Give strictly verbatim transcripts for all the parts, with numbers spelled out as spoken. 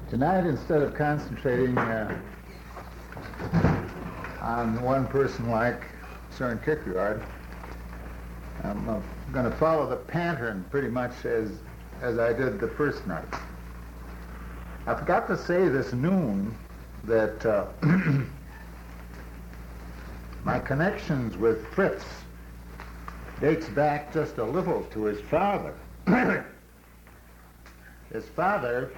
Tonight, instead of concentrating uh, on one person like Søren Kierkegaard, I'm uh, going to follow the pattern pretty much as as I did the first night. I forgot to say this noon that uh, my connections with Fritz dates back just a little to his father. His father,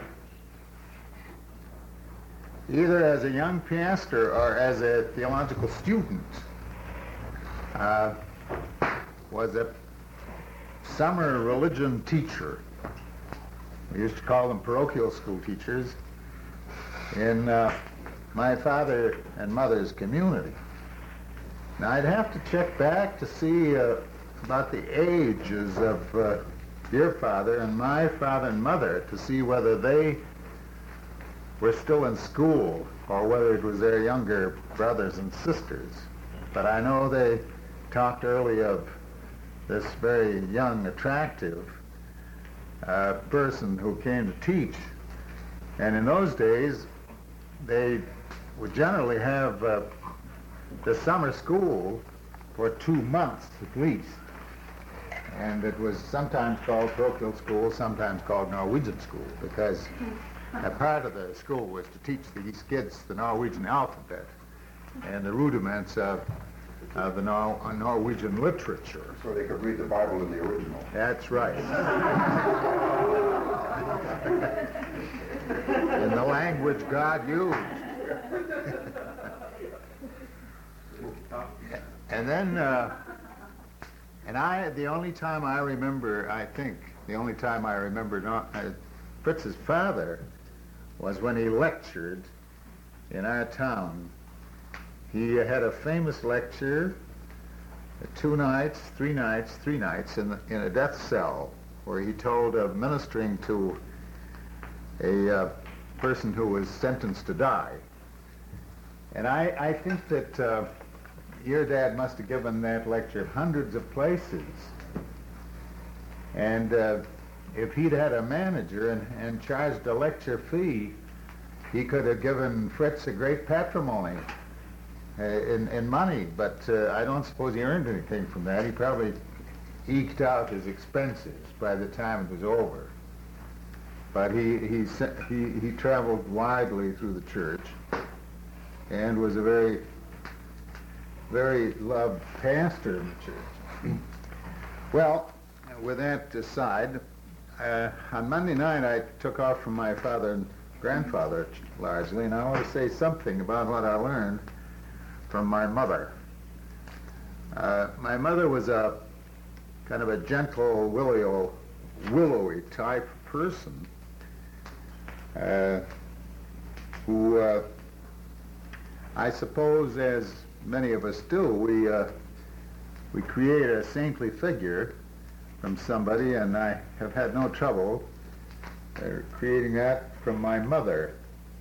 either as a young pastor or as a theological student, uh, was a summer religion teacher. We used to call them parochial school teachers in uh, my father and mother's community. Now, I'd have to check back to see uh, about the ages of uh, your father and my father and mother to see whether they were still in school or whether it was their younger brothers and sisters. But I know they talked early of this very young, attractive uh, person who came to teach. And in those days, they would generally have uh, the summer school for two months at least. And it was sometimes called parochial school, sometimes called Norwegian school, because a part of the school was to teach these kids the Norwegian alphabet and the rudiments of, of the Nor- Norwegian literature. So they could read the Bible in the original. That's right. In the language God used. And then, uh, and I, the only time I remember, I think, the only time I remember not, uh, Fritz's father was when he lectured in our town. He had a famous lecture, uh, two nights, three nights, three nights in, the, in a death cell, where he told of ministering to a uh, person who was sentenced to die. And I, I think that uh, your dad must have given that lecture hundreds of places. And uh, if he'd had a manager and, and charged a lecture fee, he could have given Fritz a great patrimony uh, in, in money. But uh, I don't suppose he earned anything from that. He probably eked out his expenses by the time it was over. But he, he, he, he traveled widely through the church and was a very very loved pastor in the church. Well, with that aside, uh, on Monday night I took off from my father and grandfather largely, and I want to say something about what I learned from my mother. Uh, my mother was a kind of a gentle, willow, willowy type person uh, who, uh, I suppose, as many of us do, we uh, we create a saintly figure from somebody, and I have had no trouble uh, creating that from my mother.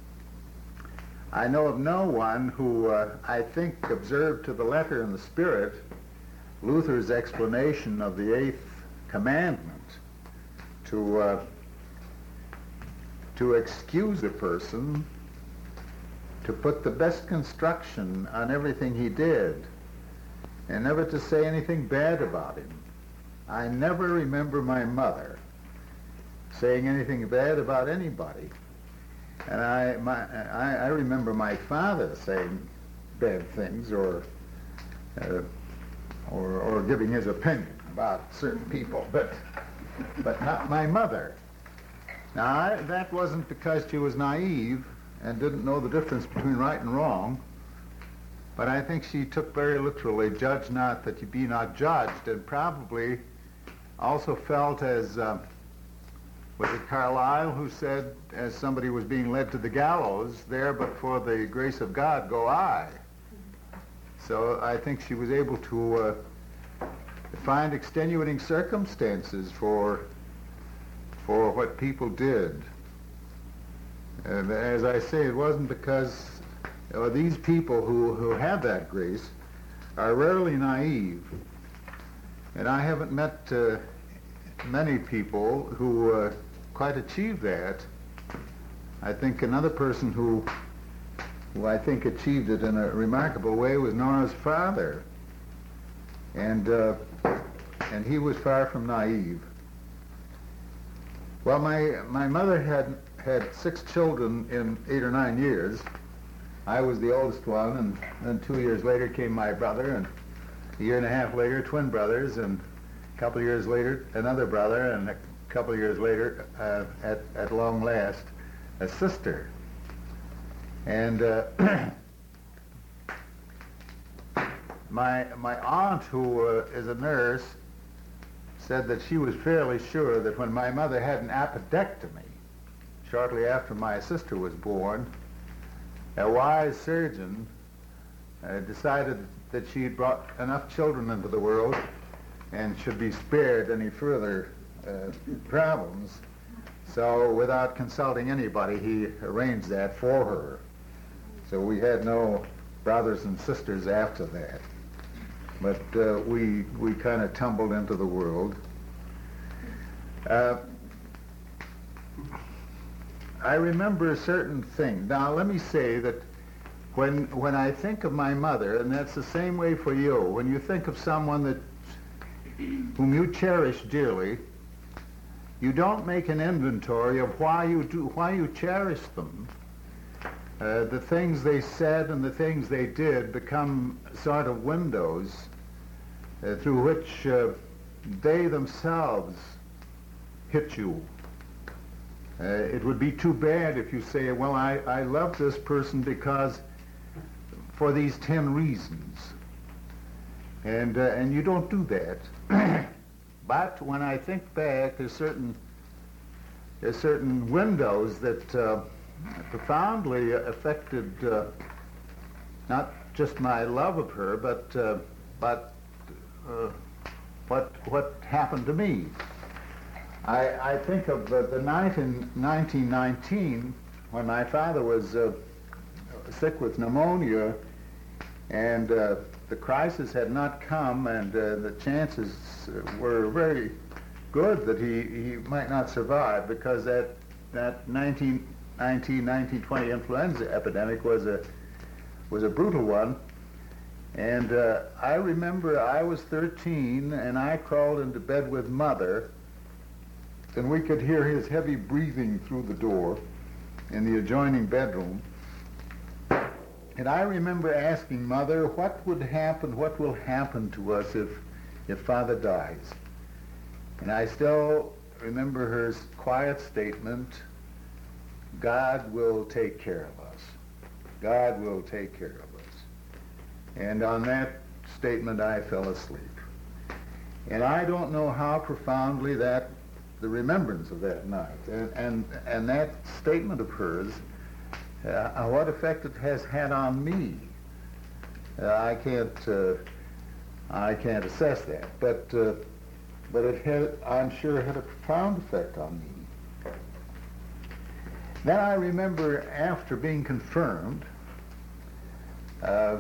I know of no one who uh, I think observed to the letter and the spirit Luther's explanation of the eighth commandment to uh, to excuse a person, to put the best construction on everything he did, and never to say anything bad about him. I never remember my mother saying anything bad about anybody. And I, my, I, I remember my father saying bad things or, uh, or, or giving his opinion about certain people, but, but not my mother. Now, I, that wasn't because she was naive and didn't know the difference between right and wrong, but I think she took very literally, judge not that you be not judged, and probably also felt as, uh, was it Carlyle who said, as somebody was being led to the gallows, there but for the grace of God go I. So I think she was able to uh, find extenuating circumstances for, for what people did. And as I say, it wasn't because uh, these people who, who have that grace are rarely naive. And I haven't met uh, many people who uh, quite achieve that I think another person who, who I think achieved it in a remarkable way was Nora's father. And, uh, and he was far from naive. Well, my, my mother had, had six children in eight or nine years. I was the oldest one, and then two years later came my brother, and a year and a half later, twin brothers, and a couple of years later, another brother, and a couple of years later, uh, at, at long last, a sister. And uh, my, my aunt, who uh, is a nurse, said that she was fairly sure that when my mother had an appendectomy, shortly after my sister was born, a wise surgeon uh, decided that she had brought enough children into the world and should be spared any further uh, problems. So without consulting anybody, he arranged that for her. So we had no brothers and sisters after that. But uh, we, we kind of tumbled into the world. Uh, I remember certain things. Now let me say that when, when I think of my mother, and that's the same way for you, when you think of someone that, whom you cherish dearly, you don't make an inventory of why you do, why you cherish them. Uh, the things they said and the things they did become sort of windows uh, through which uh, they themselves hit you. Uh, it would be too bad if you say, well, I, I love this person because for these ten reasons. And, uh, and you don't do that. But when I think back, there's certain, there's certain windows that uh, profoundly affected uh, not just my love of her, but uh, but uh, what what happened to me. I, I think of uh, the night in nineteen nineteen when my father was uh, sick with pneumonia, and uh, the crisis had not come, and uh, the chances were very good that he, he might not survive, because that that nineteen nineteen, nineteen twenty influenza epidemic was a was a brutal one. And uh, I remember I was thirteen, and I crawled into bed with Mother, and we could hear his heavy breathing through the door in the adjoining bedroom. And I remember asking Mother, what would happen, what will happen to us if, if Father dies? And I still remember her quiet statement, God will take care of us. God will take care of us. And on that statement, I fell asleep. And I don't know how profoundly that, the remembrance of that night, and, and, and that statement of hers, uh, what effect it has had on me, uh, I can't, uh, I can't assess that. But, uh, but it had, I'm sure, had a profound effect on me. Then I remember, after being confirmed, uh,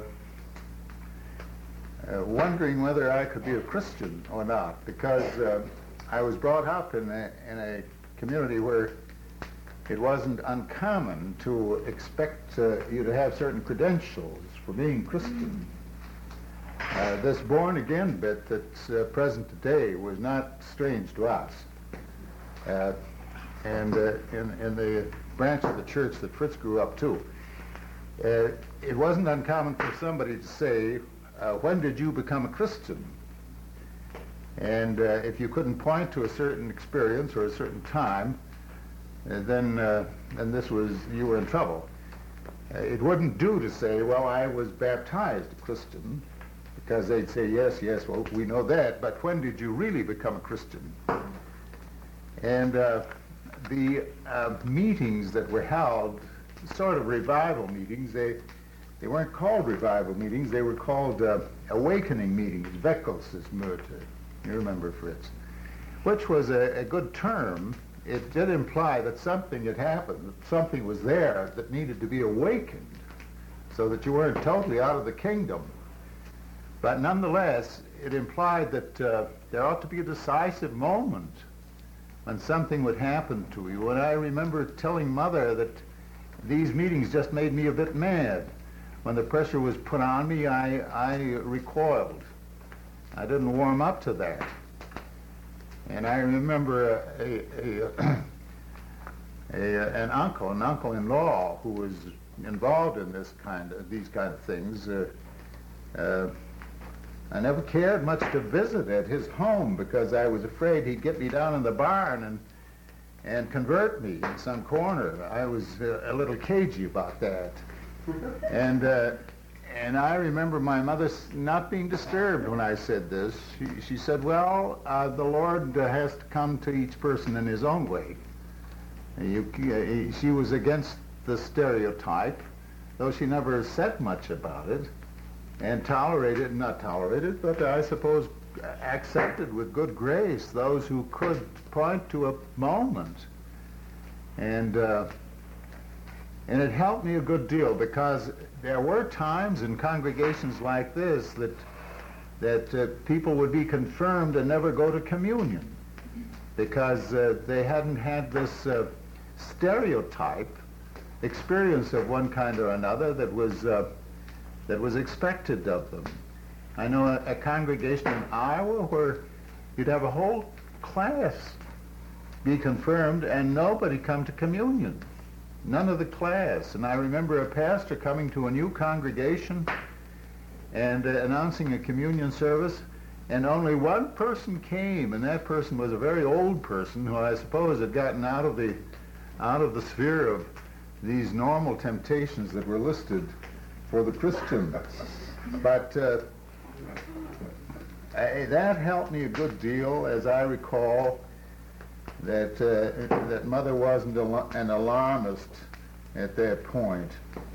uh, wondering whether I could be a Christian or not, because uh, I was brought up in a, in a community where it wasn't uncommon to expect uh, you to have certain credentials for being Christian. Uh, this born-again bit that's uh, present today was not strange to us. Uh, and uh, in, in the branch of the church that Fritz grew up to, uh, it wasn't uncommon for somebody to say, uh, when did you become a Christian? And uh, if you couldn't point to a certain experience or a certain time, uh, then, uh, then this was, you were in trouble. Uh, it wouldn't do to say, well, I was baptized a Christian, because they'd say, yes, yes, well, we know that, but when did you really become a Christian? And uh, the uh, meetings that were held, sort of revival meetings, they, they weren't called revival meetings, they were called uh, awakening meetings, Weckelsesmöte. You remember, Fritz, which was a, a good term. It did imply that something had happened, that something was there that needed to be awakened, so that you weren't totally out of the kingdom. But nonetheless, it implied that uh, there ought to be a decisive moment when something would happen to you. And I remember telling Mother that these meetings just made me a bit mad. When the pressure was put on me, I, I recoiled. I didn't warm up to that. And I remember a, a, a, a an uncle, an uncle-in-law who was involved in this kind of these kind of things. Uh, uh, I never cared much to visit at his home because I was afraid he'd get me down in the barn and and convert me in some corner. I was uh, a little cagey about that. And uh, and I remember my mother not being disturbed when I said this. She, she said, well, uh, the Lord uh, has to come to each person in his own way. You, uh, she was against the stereotype, though she never said much about it, and tolerated, not tolerated, but I suppose accepted with good grace those who could point to a moment. And uh, and it helped me a good deal because there were times in congregations like this that that uh, people would be confirmed and never go to communion because uh, they hadn't had this uh, stereotype experience of one kind or another that was uh, that was expected of them. I know a, a congregation in Iowa where you'd have a whole class be confirmed and nobody come to communion. None of the class. And I remember a pastor coming to a new congregation and uh, announcing a communion service, and only one person came, and that person was a very old person who I suppose had gotten out of the out of the sphere of these normal temptations that were listed for the Christian. But uh, I, that helped me a good deal, as I recall, that uh, that Mother wasn't al- an alarmist at that point.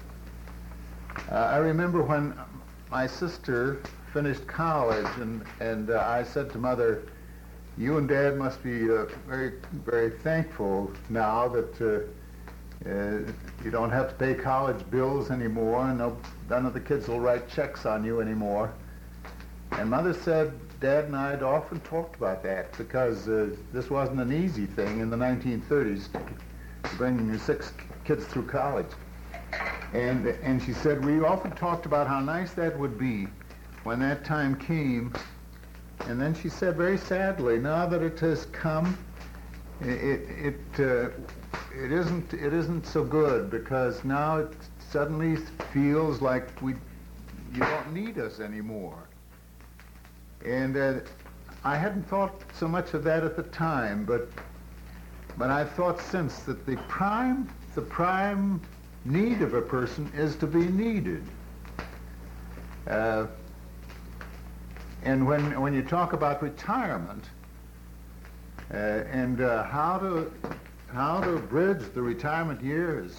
Uh, I remember when my sister finished college, and, and uh, I said to Mother, you and Dad must be uh, very, very thankful now that uh, uh, you don't have to pay college bills anymore, and no, none of the kids will write checks on you anymore. And Mother said, Dad and I had often talked about that because uh, this wasn't an easy thing in the nineteen thirties, bringing six kids through college. And, and she said, we often talked about how nice that would be when that time came. And then she said very sadly, now that it has come, it it uh, it isn't it isn't so good because now it suddenly feels like we you don't need us anymore. And uh, I hadn't thought so much of that at the time, but but I've thought since that the prime the prime need of a person is to be needed. Uh, And when when you talk about retirement uh, and uh, how to how to bridge the retirement years,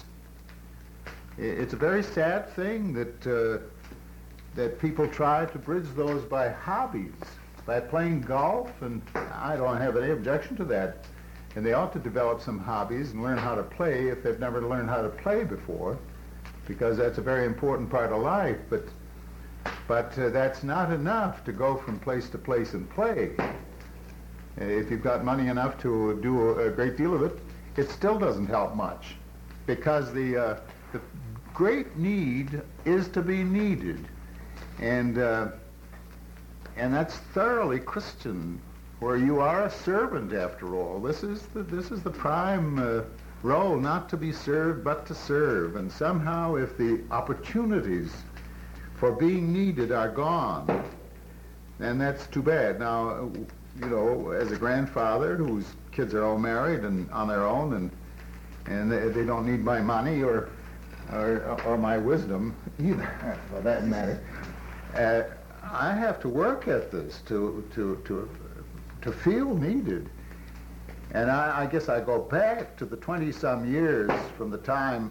it's a very sad thing that uh, that people try to bridge those by hobbies, by playing golf, and I don't have any objection to that. And they ought to develop some hobbies and learn how to play if they've never learned how to play before, because that's a very important part of life. But But uh, that's not enough to go from place to place and play. Uh, if you've got money enough to do a, a great deal of it, it still doesn't help much, because the uh, the great need is to be needed, and uh, and that's thoroughly Christian, where you are a servant after all. This is the this is the prime uh, role, not to be served but to serve. And somehow, if the opportunities for being needed are gone, and that's too bad. Now, you know, as a grandfather whose kids are all married and on their own, and and they, they don't need my money or or, or my wisdom either, for that matter. Uh, I have to work at this to to to to feel needed, and I, I guess I go back to the twenty-some years from the time.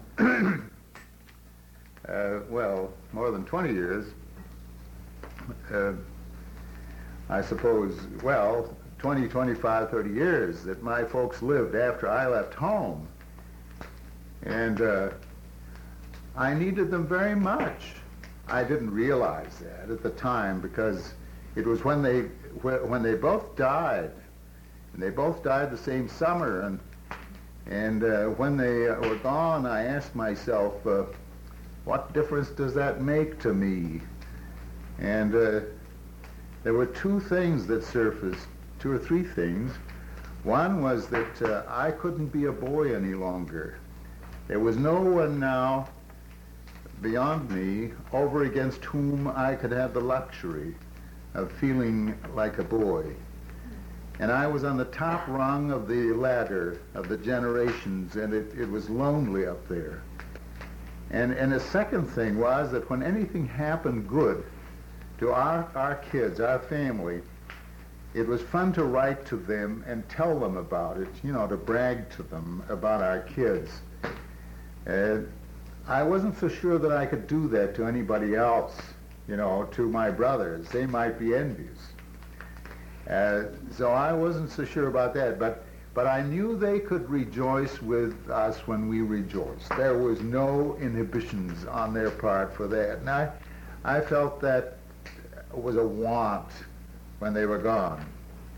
Uh, well, more than twenty years, uh, I suppose, well, twenty, twenty-five, thirty years that my folks lived after I left home. And uh, I needed them very much. I didn't realize that at the time because it was when they, when they both died, and they both died the same summer, and And uh, when they uh, were gone, I asked myself, uh, what difference does that make to me? And uh, there were two things that surfaced, two or three things. One was that uh, I couldn't be a boy any longer. There was no one now beyond me over against whom I could have the luxury of feeling like a boy. And I was on the top rung of the ladder of the generations, and it, it was lonely up there. And, and the second thing was that when anything happened good to our, our kids, our family, it was fun to write to them and tell them about it, you know, to brag to them about our kids. Uh, I wasn't so sure that I could do that to anybody else, you know, to my brothers. They might be envious. Uh, so I wasn't so sure about that, but but I knew they could rejoice with us when we rejoiced. There was no inhibitions on their part for that. And I, I felt that was a want when they were gone.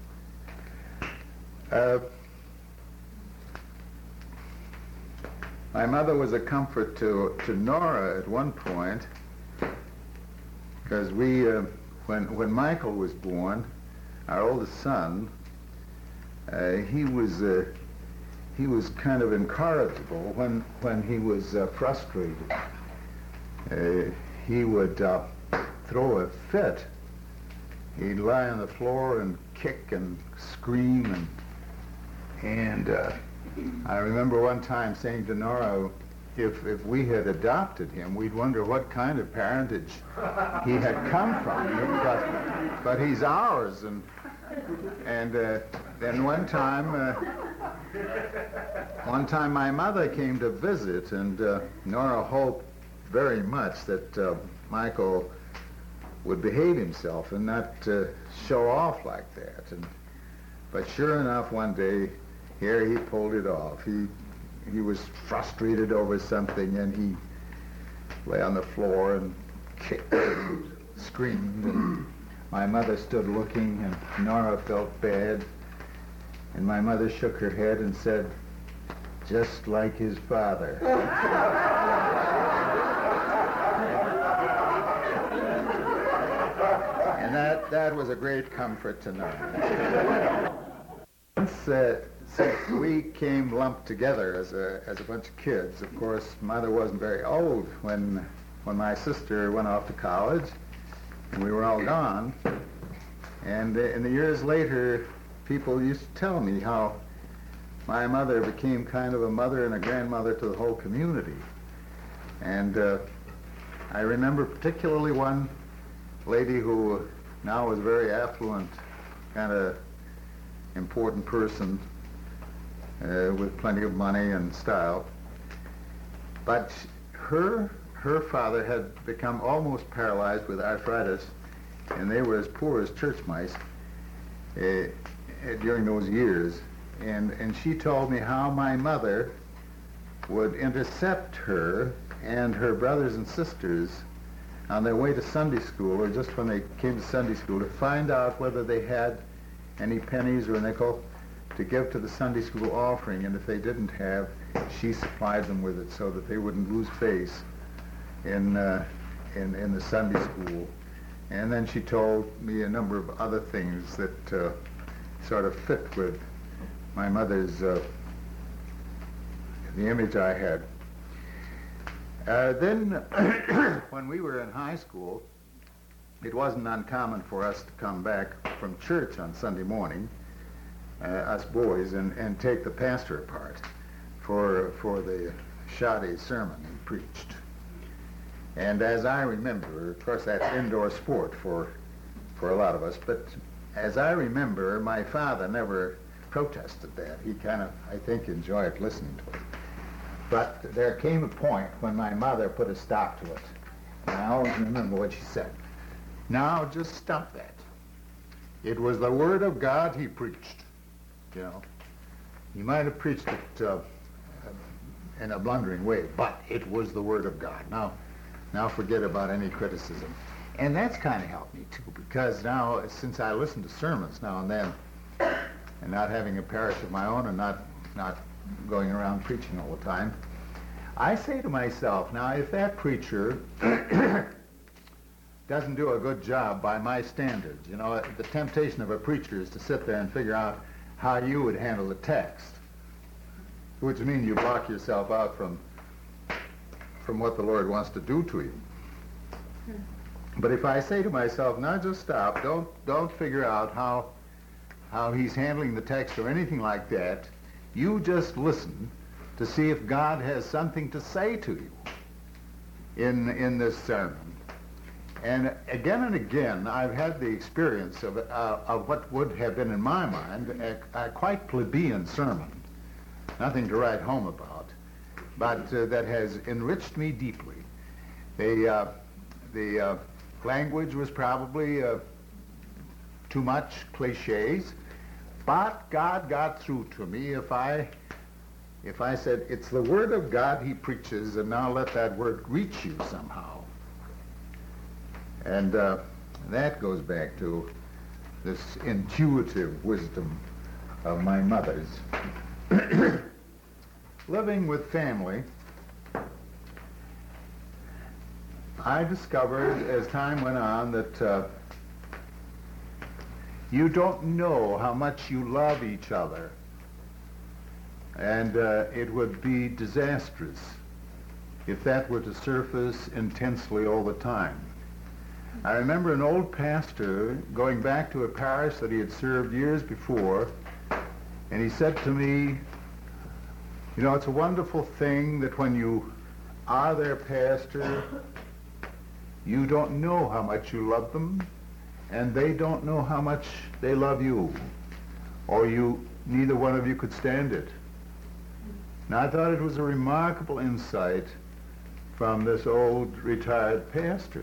Uh, my mother was a comfort to, to Nora at one point, because we, uh, when, when Michael was born, our oldest son, uh, he was uh, he was kind of incorrigible when when he was uh, frustrated. Uh, he would uh, throw a fit. He'd lie on the floor and kick and scream, and and uh, I remember one time saying to Nora, if if we had adopted him, we'd wonder what kind of parentage he had come from. But, but he's ours, and and uh, then one time, uh, one time my mother came to visit, and uh, Nora hoped very much that uh, Michael would behave himself and not uh, show off like that. And but sure enough, one day, here he pulled it off. He he was frustrated over something, and he lay on the floor and kicked and screamed. And my mother stood looking, and Nora felt bad. And my mother shook her head and said, "Just like his father." And that, that was a great comfort to Nora. Once, uh, since we came lumped together as a as a bunch of kids, of course, Mother wasn't very old when when my sister went off to college, and we were all gone. And uh, in the years later, people used to tell me how my mother became kind of a mother and a grandmother to the whole community. And uh, I remember particularly one lady who now was a very affluent, kind of important person uh, with plenty of money and style. But her her father had become almost paralyzed with arthritis, and they were as poor as church mice uh, during those years. And, and she told me how my mother would intercept her and her brothers and sisters on their way to Sunday school, or just when they came to Sunday school, to find out whether they had any pennies or a nickel to give to the Sunday school offering, and if they didn't have, she supplied them with it so that they wouldn't lose face in, uh, in, in the Sunday school. And then she told me a number of other things that uh, sort of fit with my mother's, uh, the image I had. Uh, then, when we were in high school, it wasn't uncommon for us to come back from church on Sunday morning, uh, us boys, and, and take the pastor apart for for the shoddy sermon he preached. And as I remember, of course that's indoor sport for for a lot of us, but as I remember, my father never protested that. He kind of, I think, enjoyed listening to it. But there came a point when my mother put a stop to it. And I always remember what she said. "Now, just stop that. It was the Word of God he preached." You know, he might have preached it uh, in a blundering way, but it was the Word of God. Now, now forget about any criticism. And that's kind of helped me, too, because now, since I listen to sermons now and then, and not having a parish of my own and not, not going around preaching all the time, I say to myself, now if that preacher doesn't do a good job by my standards, you know, the temptation of a preacher is to sit there and figure out how you would handle the text, which means you block yourself out from, from what the Lord wants to do to you. But if I say to myself, now just stop, don't, don't figure out how, how he's handling the text or anything like that, you just listen to see if God has something to say to you in, in this sermon. And again and again, I've had the experience of, uh, of what would have been in my mind a, a quite plebeian sermon, nothing to write home about, but uh, that has enriched me deeply. The, uh, the uh, language was probably uh, too much cliches, but God got through to me if I, if I said, it's the Word of God he preaches, and now let that Word reach you somehow. And uh, that goes back to this intuitive wisdom of my mother's. Living with family, I discovered as time went on that uh, you don't know how much you love each other, and uh, it would be disastrous if that were to surface intensely all the time. I remember an old pastor going back to a parish that he had served years before, and he said to me, you know, it's a wonderful thing that when you are their pastor, you don't know how much you love them, and they don't know how much they love you, or you, neither one of you could stand it. Now, I thought it was a remarkable insight from this old retired pastor.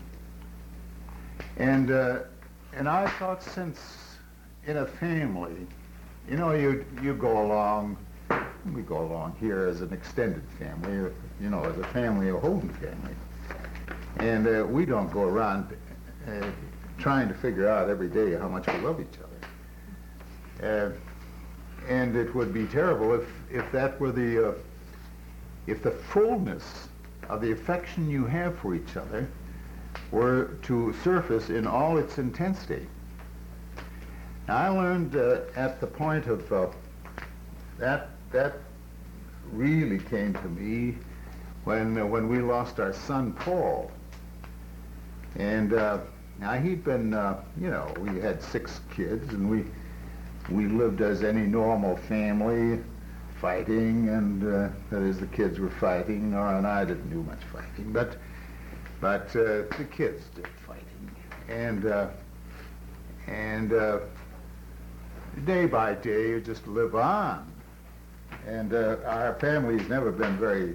And uh, and I thought, since in a family, you know, you you go along, we go along here as an extended family, or, you know, as a family, a Holden family, and uh, we don't go around uh, trying to figure out every day how much we love each other. Uh, and it would be terrible if if that were the uh, if the fullness of the affection you have for each other were to surface in all its intensity. Now, I learned uh, at the point of uh, that that really came to me when uh, when we lost our son Paul. And uh, now he'd been, uh, you know, we had six kids, and we we lived as any normal family, fighting, and uh, that is, the kids were fighting. Nora and I didn't do much fighting, but. But uh, the kids did fighting, and uh, and uh, day by day you just live on. And uh, our family's never been very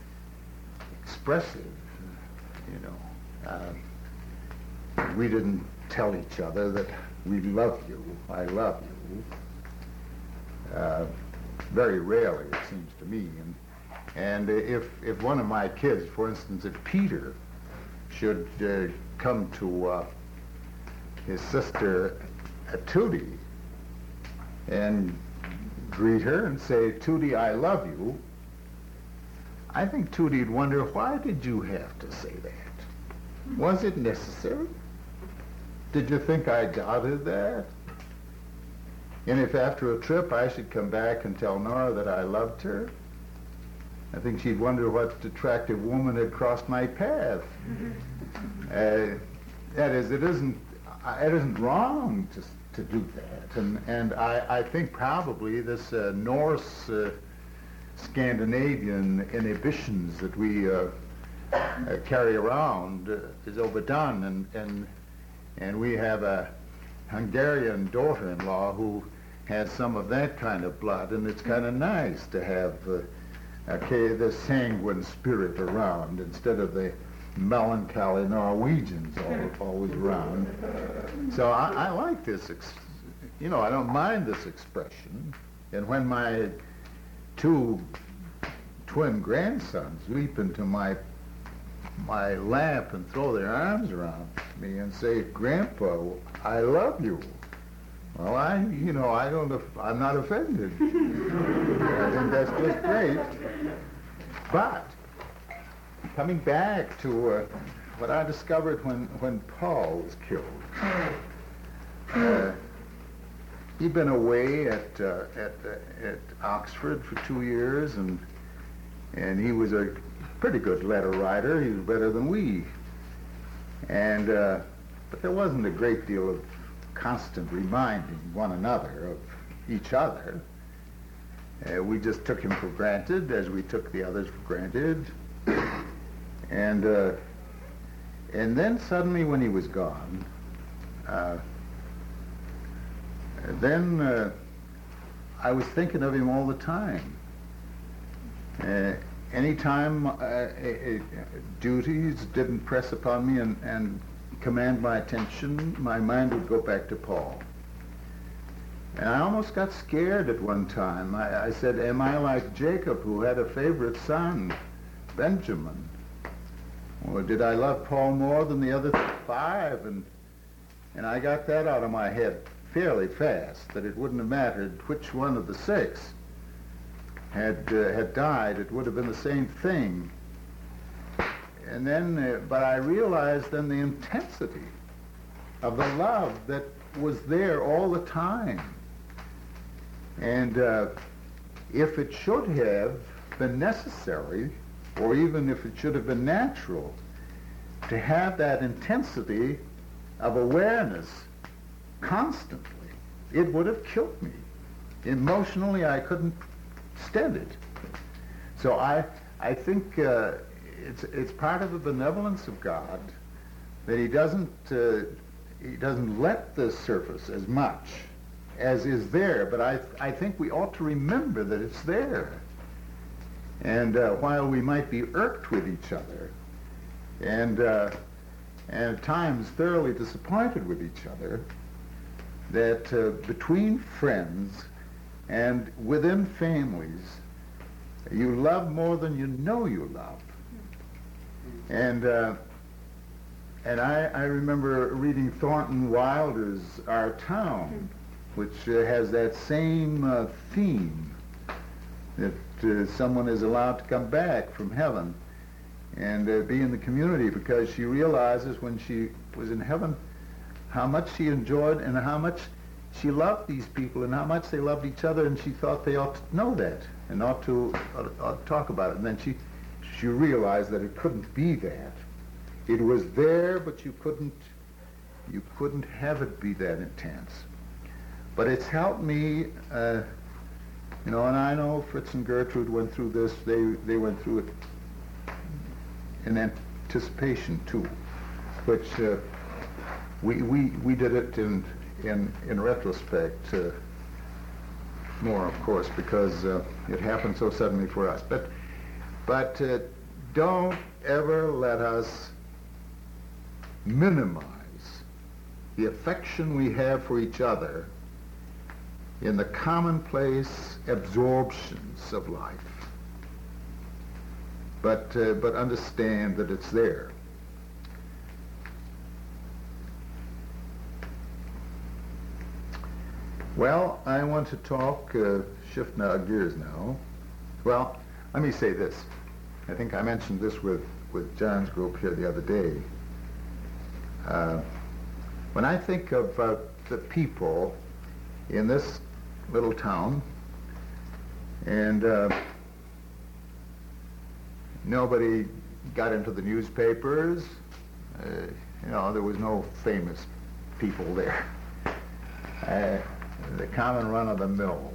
expressive, you know. Uh, we didn't tell each other that we love you, I love you. Uh, very rarely, it seems to me. And and if if one of my kids, for instance, if Peter, should uh, come to uh, his sister uh, Tootie and greet her and say, Tootie, I love you, I think Tootie'd wonder, why did you have to say that? Was it necessary? Did you think I doubted that? And if after a trip I should come back and tell Nora that I loved her, I think she'd wonder what attractive woman had crossed my path. Uh, that is, it isn't, it isn't wrong to, to do that. And, and I, I think probably this uh, Norse uh, Scandinavian inhibitions that we uh, uh, carry around uh, is overdone. And, and, and we have a Hungarian daughter-in-law who has some of that kind of blood, and it's kind of nice to have uh, Okay, the sanguine spirit around instead of the melancholy Norwegians all, always around. So I, I like this, ex you know, I don't mind this expression. And when my two twin grandsons leap into my my lap and throw their arms around me and say, Grandpa, I love you, Well, I, you know, I don't, I'm not offended. I think that's just great. But, coming back to uh, what I discovered when, when Paul was killed, uh, he'd been away at, uh, at, uh, at Oxford for two years, and, and he was a pretty good letter writer. He was better than we. And, uh, but there wasn't a great deal of constant reminding one another of each other. Uh, we just took him for granted as we took the others for granted. And uh, and then suddenly when he was gone, uh, then uh, I was thinking of him all the time. Uh, anytime uh, uh, duties didn't press upon me and, and command my attention, my mind would go back to Paul. And I almost got scared at one time. I, I said, am I like Jacob, who had a favorite son, Benjamin? Or did I love Paul more than the other five? And, and I got that out of my head fairly fast, that it wouldn't have mattered which one of the six had, uh, had died. It would have been the same thing. And then, uh, but I realized then the intensity of the love that was there all the time. And uh, if it should have been necessary, or even if it should have been natural, to have that intensity of awareness constantly, it would have killed me. Emotionally, I couldn't stand it. So I, I think uh, it's it's part of the benevolence of God that He doesn't uh, He doesn't let this surface as much as is there. But I I think we ought to remember that it's there. And uh, while we might be irked with each other, and uh, and at times thoroughly disappointed with each other, that uh, between friends and within families, you love more than you know you love. And uh, and I, I remember reading Thornton Wilder's Our Town, which uh, has that same uh, theme, that uh, someone is allowed to come back from heaven and uh, be in the community, because she realizes when she was in heaven how much she enjoyed and how much she loved these people and how much they loved each other, and she thought they ought to know that and ought to, ought, ought to talk about it. And then she she realized that it couldn't be that. It was there, but you couldn't you couldn't have it be that intense. But it's helped me, uh, you know, and I know Fritz and Gertrude went through this. They they went through it in anticipation too, which uh, we we we did it in in in retrospect uh, more, of course, because uh, it happened so suddenly for us. But but uh, don't ever let us minimize the affection we have for each other in the commonplace absorptions of life. But uh, but understand that it's there. Well, I want to talk, uh, shift now gears now. Well, let me say this. I think I mentioned this with, with John's group here the other day. Uh, when I think of uh, the people in this little town, and uh, nobody got into the newspapers, uh, you know, there was no famous people there. Uh, the common run of the mill.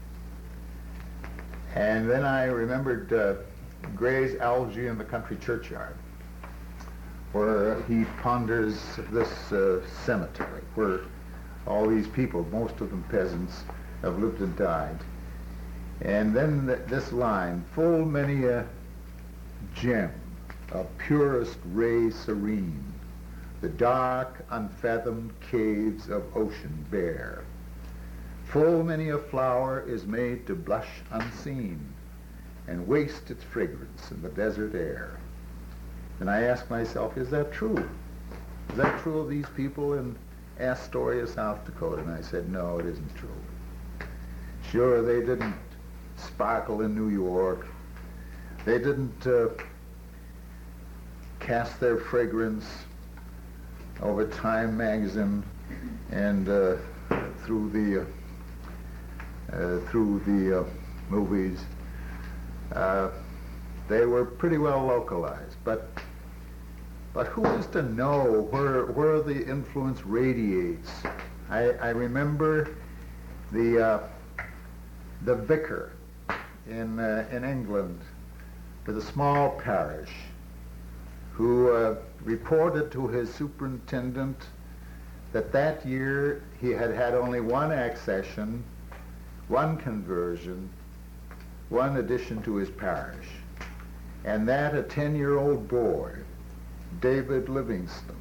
And then I remembered uh, Gray's Algae in the Country Churchyard, where he ponders this uh, cemetery, where all these people, most of them peasants, have lived and died. And then th- this line, full many a gem of purest ray serene, the dark, unfathomed caves of ocean bare. Full many a flower is made to blush unseen and waste its fragrance in the desert air. And I ask myself, is that true? Is that true of these people? And Astoria, South Dakota? And I said, no, it isn't true. Sure, they didn't sparkle in New York. They didn't uh, cast their fragrance over Time magazine and uh, through the uh, uh, through the uh, movies. Uh, they were pretty well localized, but but who is to know where where the influence radiates? I, I remember the uh, the vicar in uh, in England with a small parish who uh, reported to his superintendent that that year he had had only one accession, one conversion, one addition to his parish, and that a ten-year-old boy, David Livingstone.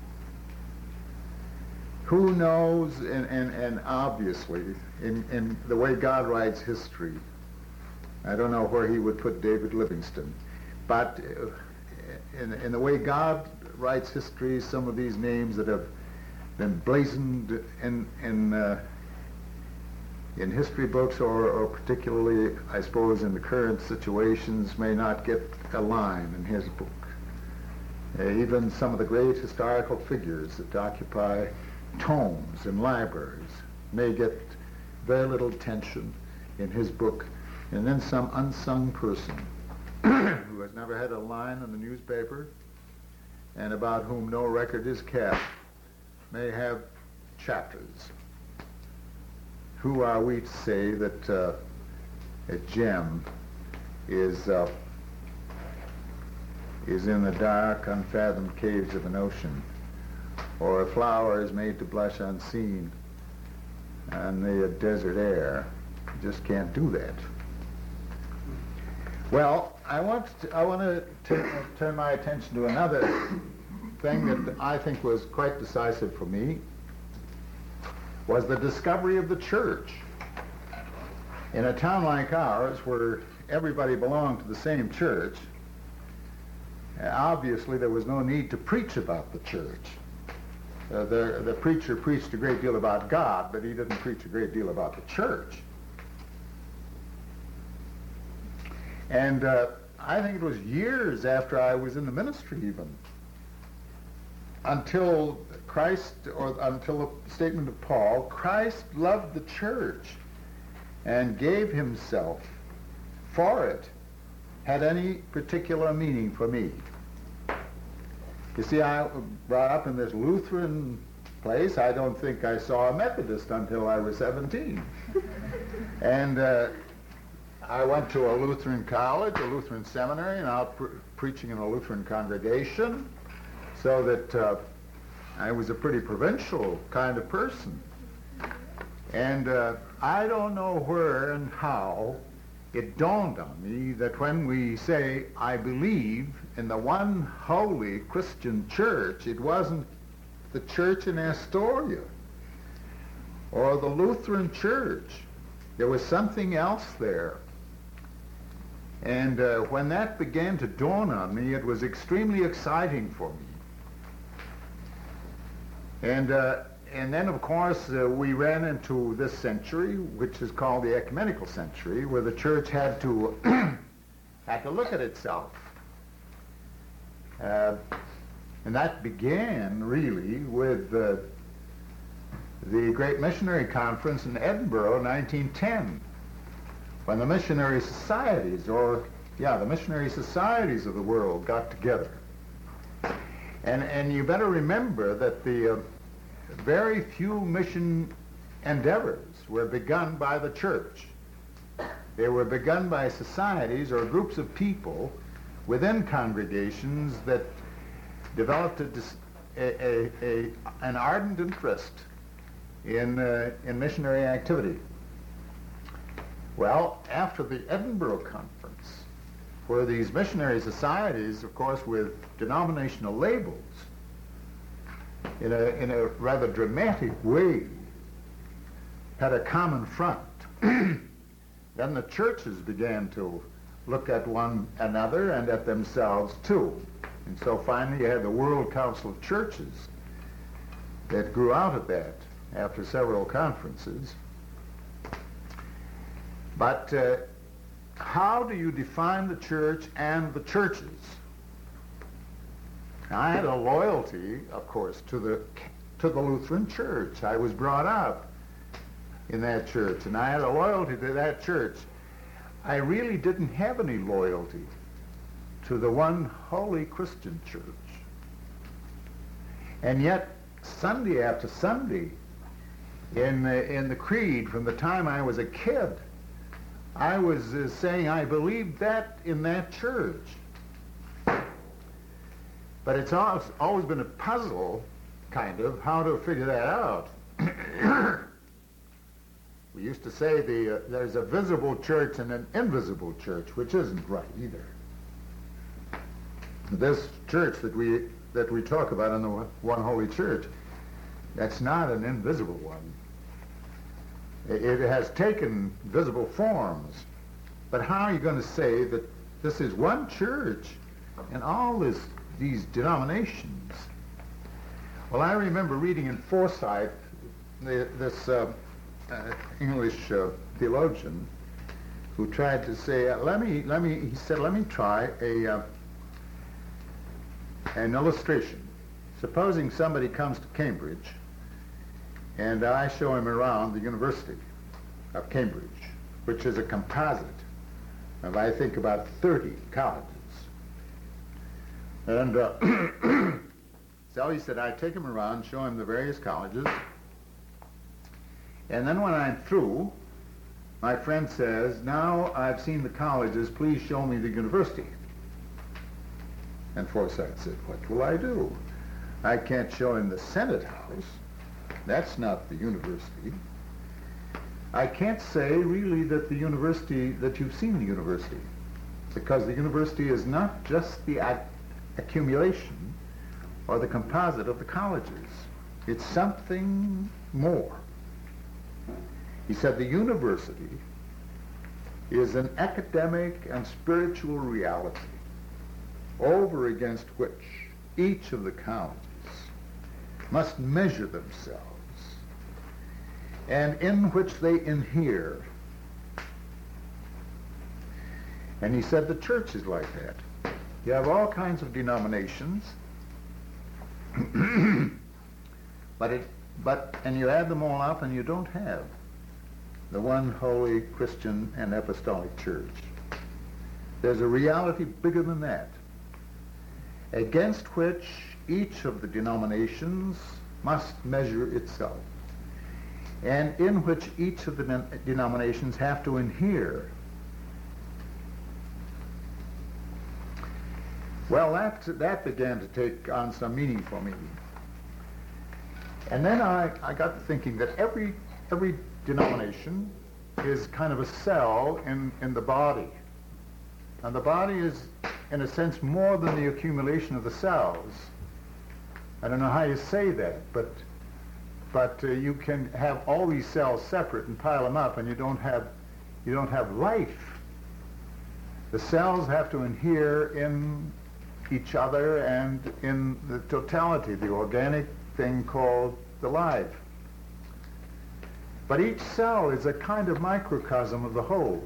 Who knows, and, and, and obviously, in, in the way God writes history, I don't know where he would put David Livingstone, but in, in the way God writes history, some of these names that have been blazoned in in uh, in history books, or, or particularly, I suppose, in the current situations, may not get a line in his book. Uh, even some of the great historical figures that occupy tomes in libraries may get very little attention in his book, and then some unsung person who has never had a line in the newspaper and about whom no record is kept may have chapters. Who are we to say that uh, a gem is uh, is in the dark, unfathomed caves of an ocean, or a flower is made to blush unseen on the uh, desert air? You just can't do that. Well, I want to, I want to t- turn my attention to another thing that I think was quite decisive for me, was the discovery of the church. In a town like ours, where everybody belonged to the same church, uh, obviously there was no need to preach about the church. Uh, the, the preacher preached a great deal about God, but he didn't preach a great deal about the church. And uh, I think it was years after I was in the ministry even, until Christ, or until the statement of Paul, Christ loved the church and gave himself for it, had any particular meaning for me. You see, I was brought up in this Lutheran place. I don't think I saw a Methodist until I was seventeen. And uh, I went to a Lutheran college, a Lutheran seminary, and out pre- preaching in a Lutheran congregation, so that uh, I was a pretty provincial kind of person. And uh, I don't know where and how it dawned on me that when we say, I believe in the one holy Christian church, it wasn't the church in Astoria or the Lutheran church. There was something else there. And uh, when that began to dawn on me, it was extremely exciting for me. And uh, and then, of course, uh, we ran into this century, which is called the ecumenical century, where the church had to had to look at itself. Uh, and that began, really, with uh, the Great Missionary Conference in Edinburgh, nineteen ten, when the missionary societies, or, yeah, the missionary societies of the world got together. And, and you better remember that the uh, very few mission endeavors were begun by the church. They were begun by societies or groups of people within congregations that developed a, a, a, a, an ardent interest in, uh, in missionary activity. Well, after the Edinburgh Conference, where these missionary societies, of course, with denominational labels, in a, in a rather dramatic way, had a common front, then the churches began to look at one another and at themselves too. And so finally you had the World Council of Churches that grew out of that after several conferences. But uh, how do you define the church and the churches? I had a loyalty, of course, to the to the Lutheran Church. I was brought up in that church, and I had a loyalty to that church. I really didn't have any loyalty to the one holy Christian church. And yet, Sunday after Sunday, in the, in the creed, from the time I was a kid, I was uh, saying I believed that in that church. But it's always, always been a puzzle, kind of, how to figure that out. We used to say the uh, there's a visible church and an invisible church, which isn't right either. This church that we that we talk about in the One Holy Church, that's not an invisible one. It, it has taken visible forms. But how are you going to say that this is one church and all this these denominations? Well, I remember reading in Forsyth, the, this uh, uh, English uh, theologian, who tried to say, uh, let me, let me, he said, let me try a uh, an illustration. Supposing somebody comes to Cambridge, and I show him around the University of Cambridge, which is a composite of, I think, about thirty colleges. And uh, so he said, I take him around, show him the various colleges, and then when I'm through, my friend says, now I've seen the colleges, please show me the university. And Forsyth said, what will I do? I can't show him the Senate House. That's not the university. I can't say really that the university, that you've seen the university, because the university is not just the ac- accumulation or the composite of the colleges. It's something more. He said the university is an academic and spiritual reality over against which each of the colleges must measure themselves, and in which they inhere. And he said the church is like that. You have all kinds of denominations, but it, but and you add them all up, and you don't have the one holy Christian and apostolic church. There's a reality bigger than that, against which each of the denominations must measure itself, and in which each of the den- denominations have to inhere. Well, that, that began to take on some meaning for me. And then I, I got to thinking that every, every denomination is kind of a cell in, in the body. And the body is, in a sense, more than the accumulation of the cells. I don't know how you say that, but but uh, you can have all these cells separate and pile them up, and you don't have you don't have life. The cells have to inhere in each other and in the totality, the organic thing called the life. But each cell is a kind of microcosm of the whole.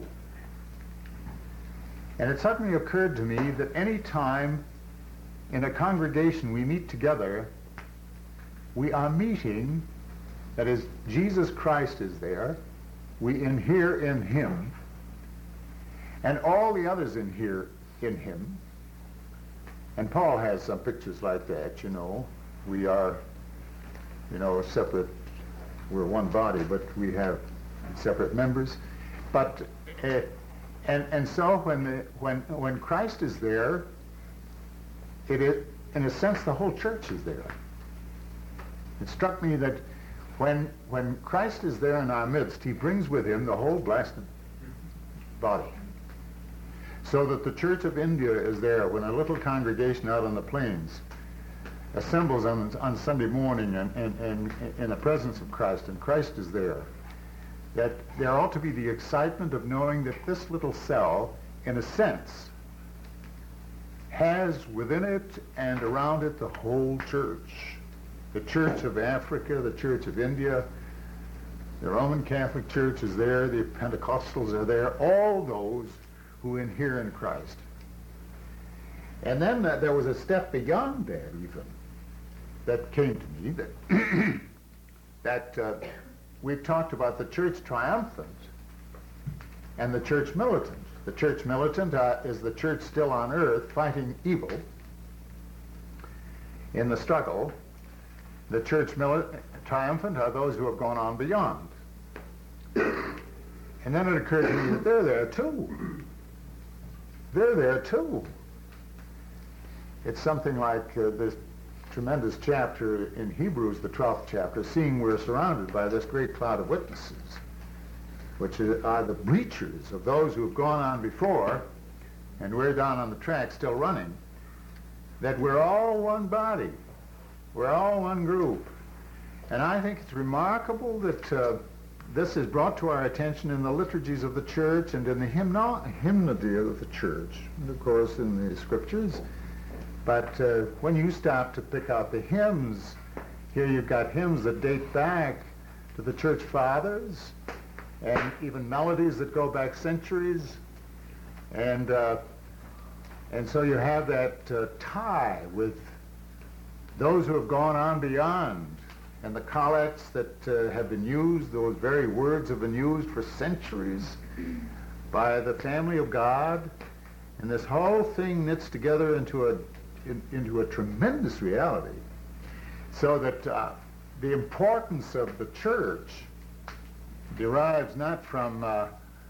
And it suddenly occurred to me that any time in a congregation we meet together, we are meeting, that is, Jesus Christ is there, we inhere in him, and all the others inhere in him. And Paul has some pictures like that, you know. We are, you know, separate, we're one body, but we have separate members. But uh, And and so when the, when when Christ is there, it is, in a sense, the whole church is there. It struck me that when when Christ is there in our midst, he brings with him the whole blasted body. So that the Church of India is there when a little congregation out on the plains assembles on on Sunday morning and and, and in the presence of Christ, and Christ is there. That there ought to be the excitement of knowing that this little cell, in a sense, has within it and around it the whole church. the Church of Africa, the Church of India, the Roman Catholic Church is there, the Pentecostals are there, all those who inhere in Christ. And then uh, there was a step beyond that even that came to me, that, that uh, we've talked about the church triumphant and the church militant. The church militant uh, is the church still on earth fighting evil in the struggle. The church mili- triumphant are those who have gone on beyond. And then it occurred to me that they're there too. They're there too. It's something like uh, this tremendous chapter in Hebrews, the twelfth chapter, seeing we're surrounded by this great cloud of witnesses, which are the breachers of those who have gone on before, and we're down on the track still running, that we're all one body. We're all one group. And I think it's remarkable that uh, this is brought to our attention in the liturgies of the church and in the hymno- hymnody of the church, and of course in the scriptures. But uh, when you stop to pick out the hymns, here you've got hymns that date back to the church fathers, and even melodies that go back centuries. And uh, and so you have that uh, tie with those who have gone on beyond, and the collects that uh, have been used, those very words have been used for centuries by the family of God, and this whole thing knits together into a in, into a tremendous reality, so that uh, the importance of the church derives not from uh,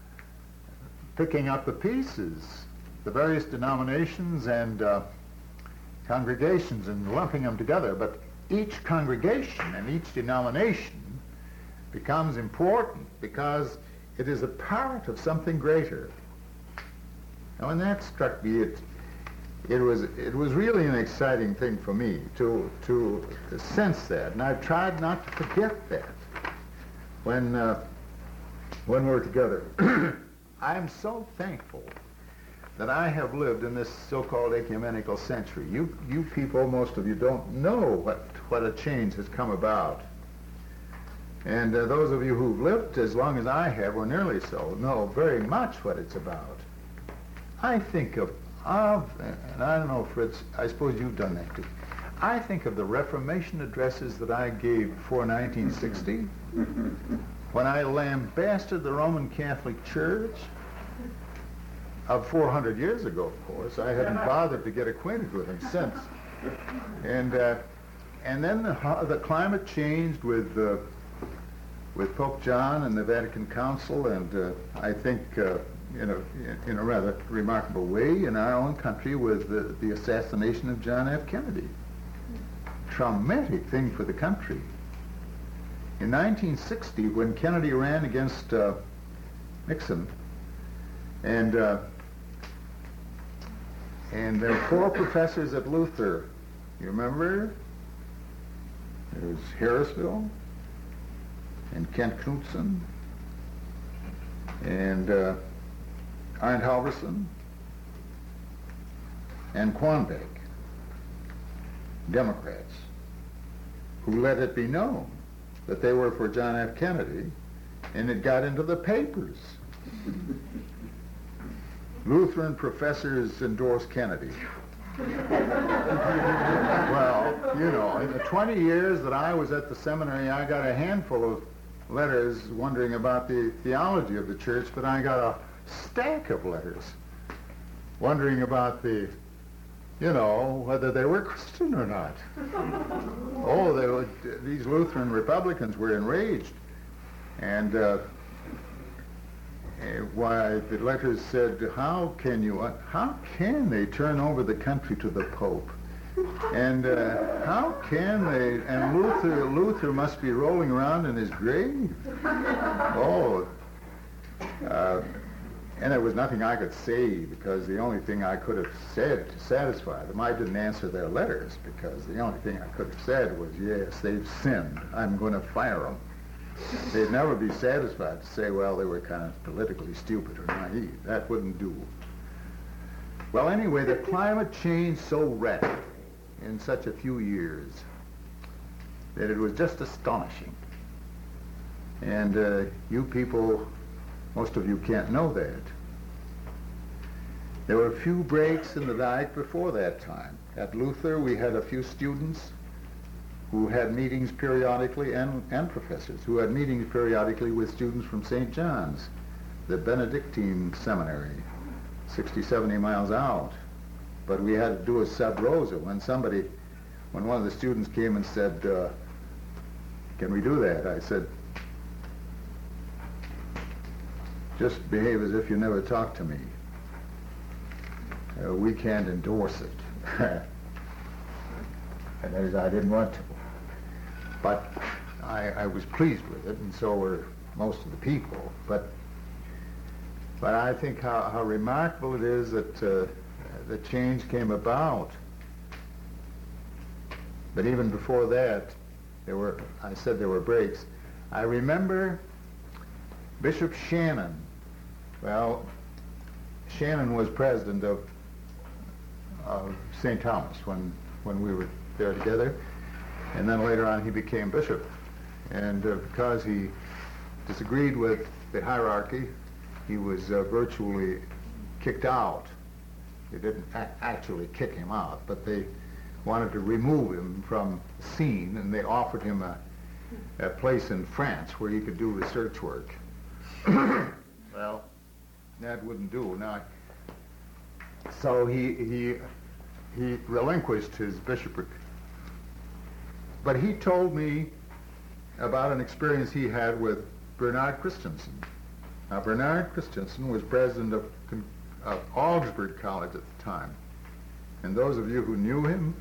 picking up the pieces, the various denominations and uh, congregations, and lumping them together, but each congregation and each denomination becomes important because it is a part of something greater. Now, when that struck me, it it was it was really an exciting thing for me to to sense that, and I've tried not to forget that when uh, when we're together. I am so thankful that I have lived in this so-called ecumenical century. You you people, most of you, don't know what what a change has come about. And uh, those of you who've lived as long as I have, or nearly so, know very much what it's about. I think of, of, and I don't know, Fritz, I suppose you've done that too. I think of the Reformation addresses that I gave before nineteen sixty, when I lambasted the Roman Catholic Church of four hundred years ago, of course. I hadn't bothered to get acquainted with him since. And uh, and then the, the climate changed with uh, with Pope John and the Vatican Council, and uh, I think uh, in, a, in a rather remarkable way in our own country with the, the assassination of John F. Kennedy. Traumatic thing for the country. In nineteen sixty, when Kennedy ran against uh, Nixon, and uh, and there were four professors at Luther. You remember? There was Harrisville, and Kent Knudsen, and uh, Arndt Halverson, and Quanbeck, Democrats, who let it be known that they were for John F. Kennedy, and it got into the papers. Lutheran professors endorse Kennedy. Well, you know, in the twenty years that I was at the seminary, I got a handful of letters wondering about the theology of the church, but I got a stack of letters wondering about the, you know, whether they were Christian or not. Oh, they were, these Lutheran Republicans were enraged. And uh, why the letters said, how can you, how can they turn over the country to the Pope? And uh, how can they, and Luther, Luther must be rolling around in his grave. Oh, uh, and there was nothing I could say, because the only thing I could have said to satisfy them, I didn't answer their letters, because the only thing I could have said was, yes, they've sinned. I'm going to fire them. They'd never be satisfied to say, well, they were kind of politically stupid or naive. That wouldn't do. Well, anyway, the climate changed so rapidly in such a few years that it was just astonishing. And uh, you people, most of you can't know that. There were a few breaks in the night before that time. At Luther, we had a few students who had meetings periodically, and, and professors who had meetings periodically with students from Saint John's, the Benedictine seminary, sixty, seventy miles out. But we had to do a sub rosa. When somebody, when one of the students came and said, uh, can we do that? I said, just behave as if you never talked to me. Uh, we can't endorse it. And that is, I didn't want to. But I, I was pleased with it, and so were most of the people. But but I think how, how remarkable it is that uh, the change came about. But even before that, there were, I said there were breaks. I remember Bishop Shannon. Well, Shannon was president of, of Saint Thomas when, when we were there together. And then later on he became bishop. And uh, because he disagreed with the hierarchy, he was uh, virtually kicked out. They didn't a- actually kick him out, but they wanted to remove him from the scene, and they offered him a, a place in France where he could do research work. Well, that wouldn't do. Now, so he, he, he relinquished his bishopric. But he told me about an experience he had with Bernard Christensen. Now, Bernard Christensen was president of, of Augsburg College at the time. And those of you who knew him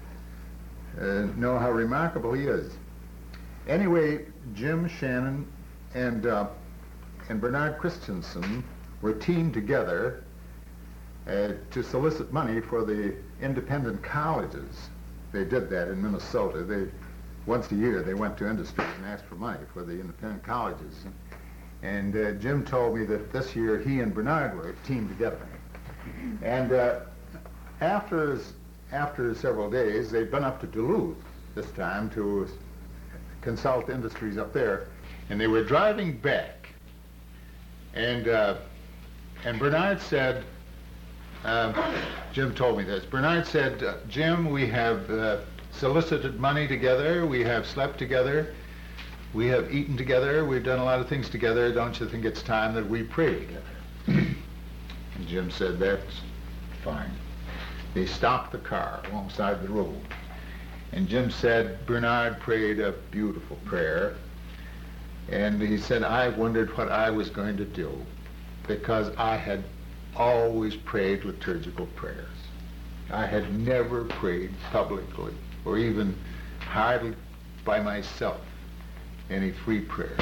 uh, know how remarkable he is. Anyway, Jim Shannon and, uh, and Bernard Christensen were teamed together uh, to solicit money for the independent colleges. They did that in Minnesota. They, once a year, they went to industries and asked for money for the independent colleges. And uh, Jim told me that this year he and Bernard were teamed together. And uh, after, after several days, they'd been up to Duluth this time to consult industries up there. And they were driving back. And, uh, and Bernard said, Uh, Jim told me this. Bernard said, uh, Jim, we have uh, solicited money together, we have slept together, we have eaten together, we've done a lot of things together. Don't you think it's time that we pray together? And Jim said, that's fine. They stopped the car alongside the road. And Jim said, Bernard prayed a beautiful prayer. And he said, I wondered what I was going to do, because I had always prayed liturgical prayers. I had never prayed publicly, or even hardly by myself, any free prayer.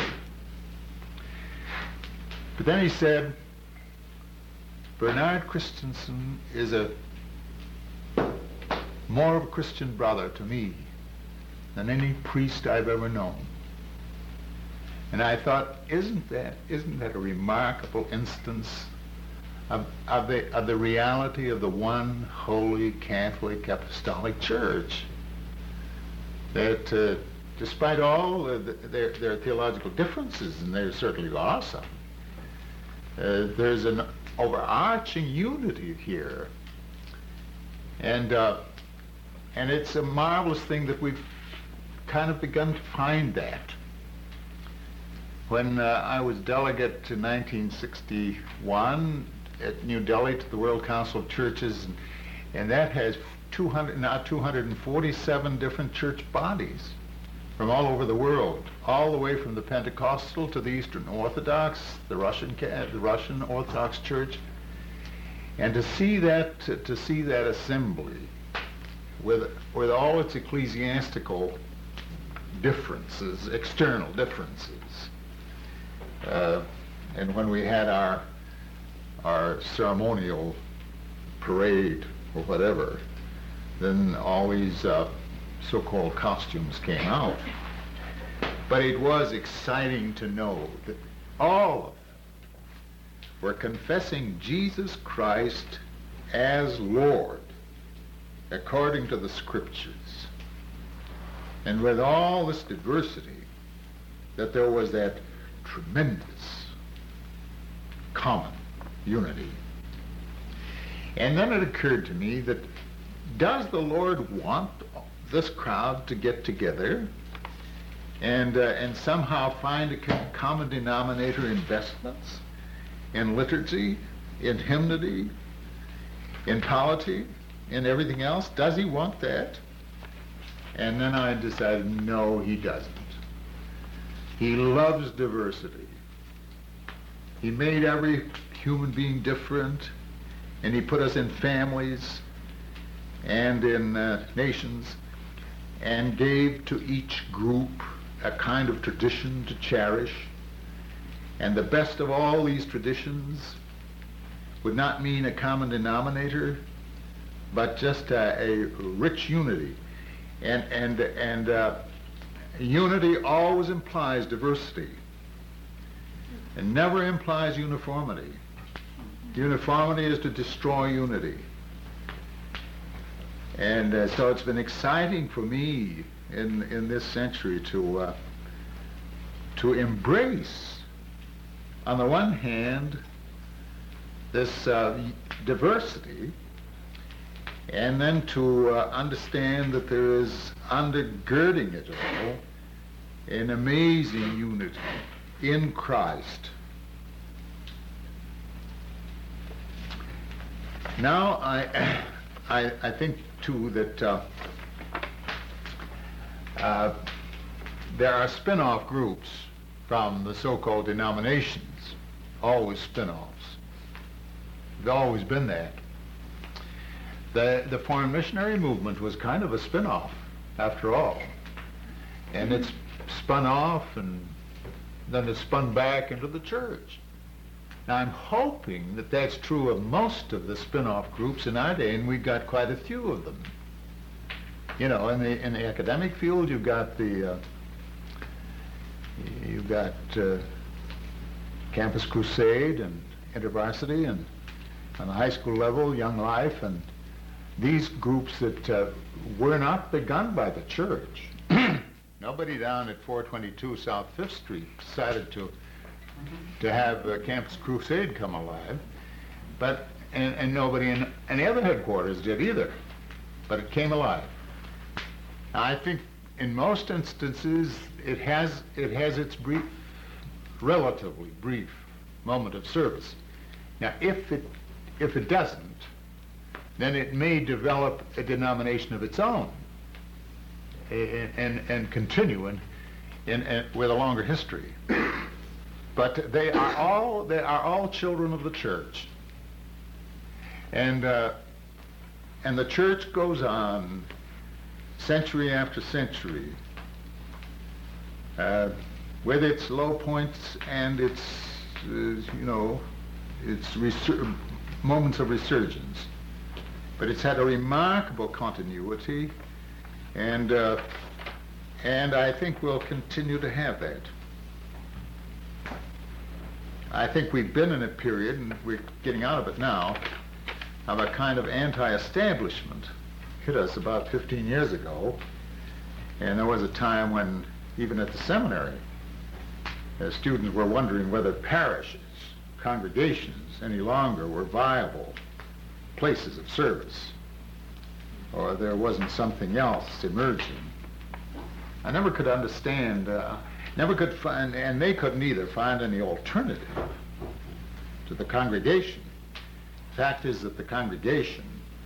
But then he said, Bernard Christensen is a more of a Christian brother to me than any priest I've ever known. And I thought, isn't that, isn't that a remarkable instance Of, of, the, of the reality of the one holy Catholic Apostolic Church? That uh, despite all uh, the, their, their theological differences, and there certainly are some, uh, there's an overarching unity here. And, uh, and it's a marvelous thing that we've kind of begun to find that. When uh, I was delegate to nineteen sixty-one, at New Delhi to the World Council of Churches, and, and that has two hundred, now two hundred forty-seven different church bodies from all over the world, all the way from the Pentecostal to the Eastern Orthodox, the Russian, the Russian Orthodox Church, and to see that to, to see that assembly with with all its ecclesiastical differences, external differences, uh, and when we had our our ceremonial parade or whatever, then all these uh, so-called costumes came out. But it was exciting to know that all of them were confessing Jesus Christ as Lord according to the Scriptures. And with all this diversity, that there was that tremendous common unity. And then it occurred to me that, does the Lord want this crowd to get together and uh, and somehow find a common denominator in vestments, in liturgy, in hymnody, in polity, in everything else? Does he want that? And then I decided, no, he doesn't. He loves diversity. He made every human being different, and he put us in families and in uh, nations, and gave to each group a kind of tradition to cherish. And the best of all these traditions would not mean a common denominator, but just a, a rich unity. And, and, and uh, unity always implies diversity. It never implies uniformity. Uniformity is to destroy unity. And uh, so it's been exciting for me in, in this century to, uh, to embrace, on the one hand, this uh, diversity, and then to uh, understand that there is undergirding it all an amazing unity in Christ. Now, I, I, I think, too, that uh, uh, there are spin-off groups from the so-called denominations, always spin-offs. They've always been that. The, the foreign missionary movement was kind of a spin-off, after all. And it's spun off, and then it's spun back into the church. Now, I'm hoping that that's true of most of the spin-off groups in our day, and we've got quite a few of them. You know, in the in the academic field, you've got the uh, you've got uh, Campus Crusade and InterVarsity, and on the high school level, Young Life, and these groups that uh, were not begun by the church. Nobody down at four twenty-two South Fifth Street decided to to have uh, Campus Crusade come alive, but and, and nobody in any other headquarters did either, but it came alive. Now, I think in most instances it has it has its brief, relatively brief moment of service. Now, if it if it doesn't, then it may develop a denomination of its own and and, and continue in, in, in with a longer history. But they are all they are all children of the church, and uh, and the church goes on century after century uh, with its low points and its uh, you know its resur- moments of resurgence. But it's had a remarkable continuity, and uh, and I think we'll continue to have that. I think we've been in a period, and we're getting out of it now, of a kind of anti-establishment. Hit us about fifteen years ago, and there was a time when, even at the seminary, uh, students were wondering whether parishes, congregations, any longer were viable places of service, or there wasn't something else emerging. I never could understand, uh, never could find, and they couldn't either find any alternative to the congregation. Fact is that the congregation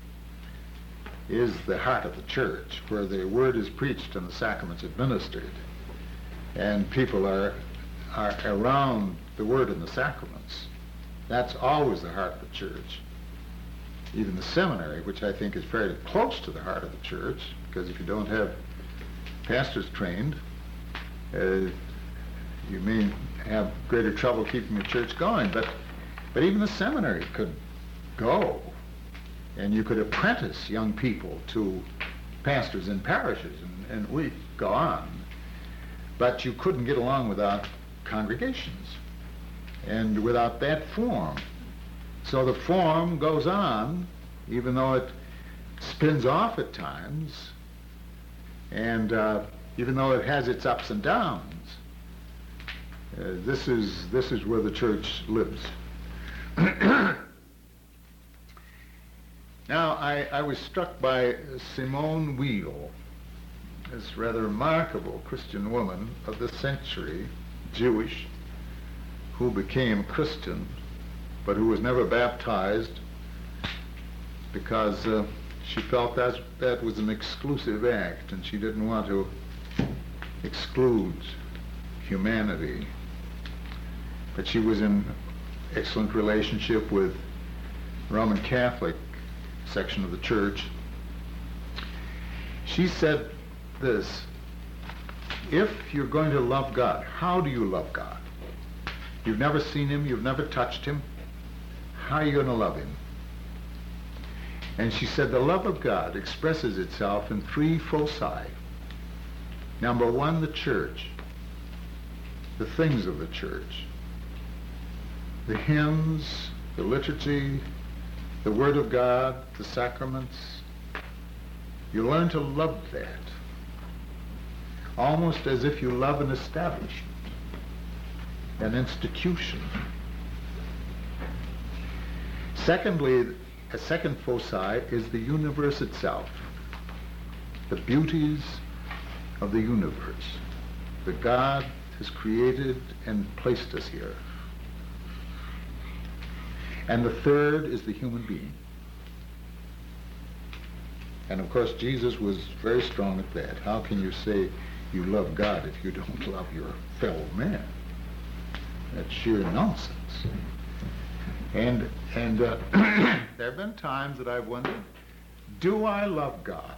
is the heart of the church, where the word is preached and the sacraments administered, and people are are around the word and the sacraments. That's always the heart of the church. Even the seminary, which I think is fairly close to the heart of the church, because if you don't have pastors trained, uh, you may have greater trouble keeping the church going. But but even the seminary could go, and you could apprentice young people to pastors in parishes, and, and we go on. But you couldn't get along without congregations, and without that form. So the form goes on, even though it spins off at times, and uh, even though it has its ups and downs, uh, this is this is where the church lives. Now, I, I was struck by Simone Weil, this rather remarkable Christian woman of the century, Jewish, who became Christian, but who was never baptized because uh, she felt that that was an exclusive act, and she didn't want to exclude humanity. But she was in excellent relationship with Roman Catholic section of the church. She said this: if you're going to love God, how do you love God? You've never seen him, you've never touched him. How are you going to love him? And she said the love of God expresses itself in three foci. Number one, the church, the things of the church, the hymns, the liturgy, the Word of God, the sacraments. You learn to love that, almost as if you love an establishment, an institution. Secondly, a second foci is the universe itself, the beauties of the universe that God has created and placed us here. And the third is the human being. And of course, Jesus was very strong at that. How can you say you love God if you don't love your fellow man? That's sheer nonsense. And and uh, there have been times that I've wondered, do I love God?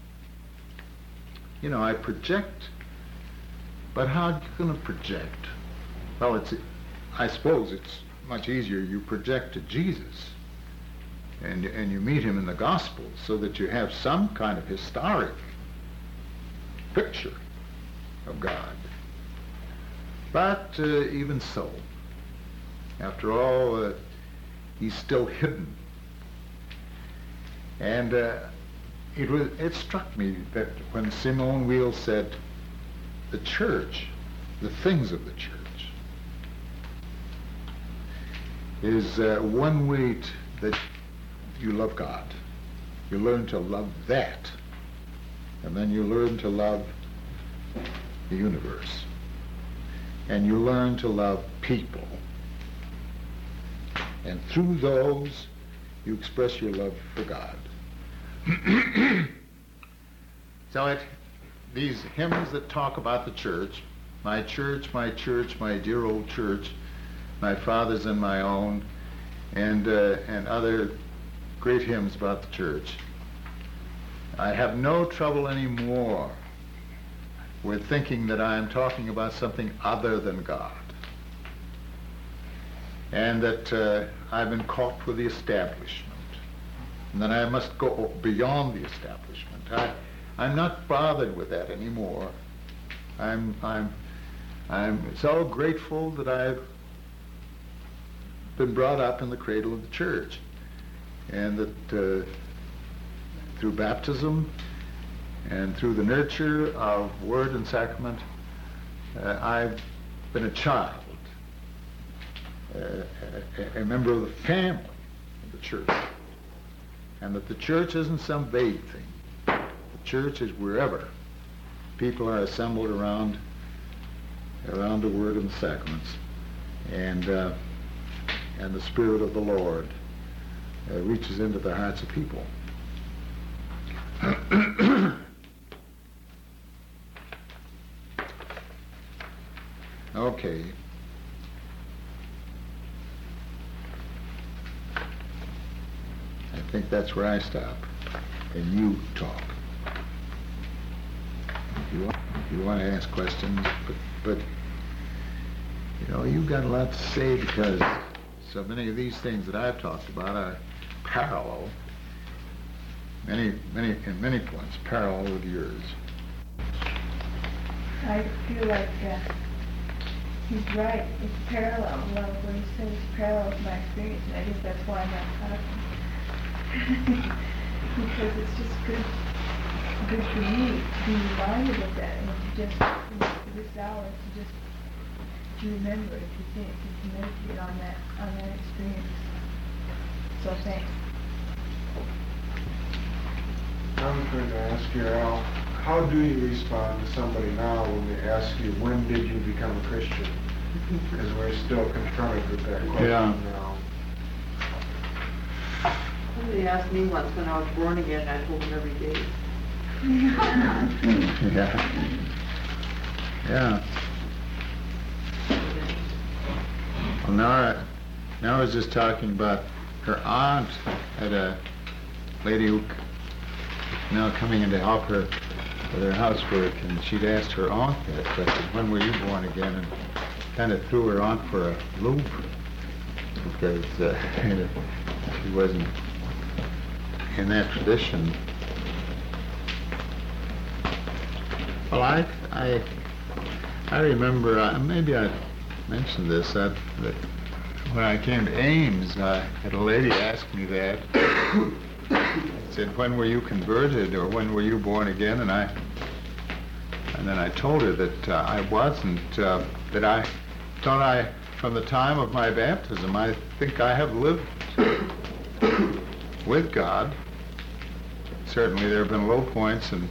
You know, I project, but how are you going to project? Well, it's, I suppose it's much easier. You project to Jesus, and and you meet him in the Gospels, so that you have some kind of historic picture of God. But uh, even so, after all, uh, he's still hidden. And uh, it was it struck me that when Simone Weil said, the church, the things of the church, is uh, one way t- that you love God. You learn to love that, and then you learn to love the universe, and you learn to love people, and through those you express your love for God. So it, these hymns that talk about the church, my church, my church, my dear old church, my father's and my own, and uh, and other great hymns about the church, I have no trouble anymore with thinking that I am talking about something other than God, and that uh, I've been caught with the establishment, and that I must go beyond the establishment. I, I'm not bothered with that anymore. I'm I'm I'm so grateful that I've been brought up in the cradle of the church, and that uh, through baptism and through the nurture of word and sacrament, uh, I've been a child, uh, a, a member of the family of the church, and that the church isn't some vague thing. The church is wherever people are assembled around around the word and the sacraments, and uh, and the Spirit of the Lord uh, reaches into the hearts of people. Okay. I think that's where I stop, and you talk. If you want, if you want to ask questions, but, but you know, you've got a lot to say, because so many of these things that I've talked about are parallel, many, many, in many points, parallel with yours. I feel like uh, he's right. It's parallel. Well, what he says is parallel to my experience, and I think that's why I'm not talking. Because it's just good good for me to be reminded of that and to just, you know, for this hour, to just to remember, if you think, to meditate on that, on that experience. So thanks. I was going to ask you, Al, how do you respond to somebody now when they ask you, when did you become a Christian? Because we're still confronted with that question Yeah. now. Somebody asked me once when I was born again, I told them every day. Yeah. Yeah. Well, Nora, Nora was just talking about her aunt had a lady who c- now coming in to help her with her housework, and she'd asked her aunt that question, when were you born again? And kind of threw her aunt for a loop because uh, she wasn't in that tradition. Well, I, I, I remember, uh, maybe I mentioned this, that, that when I came to Ames, I had a lady ask me that. Said, when were you converted, or when were you born again? And I, and then I told her that uh, I wasn't, uh, that I thought I, from the time of my baptism, I think I have lived with God. Certainly there have been low points, and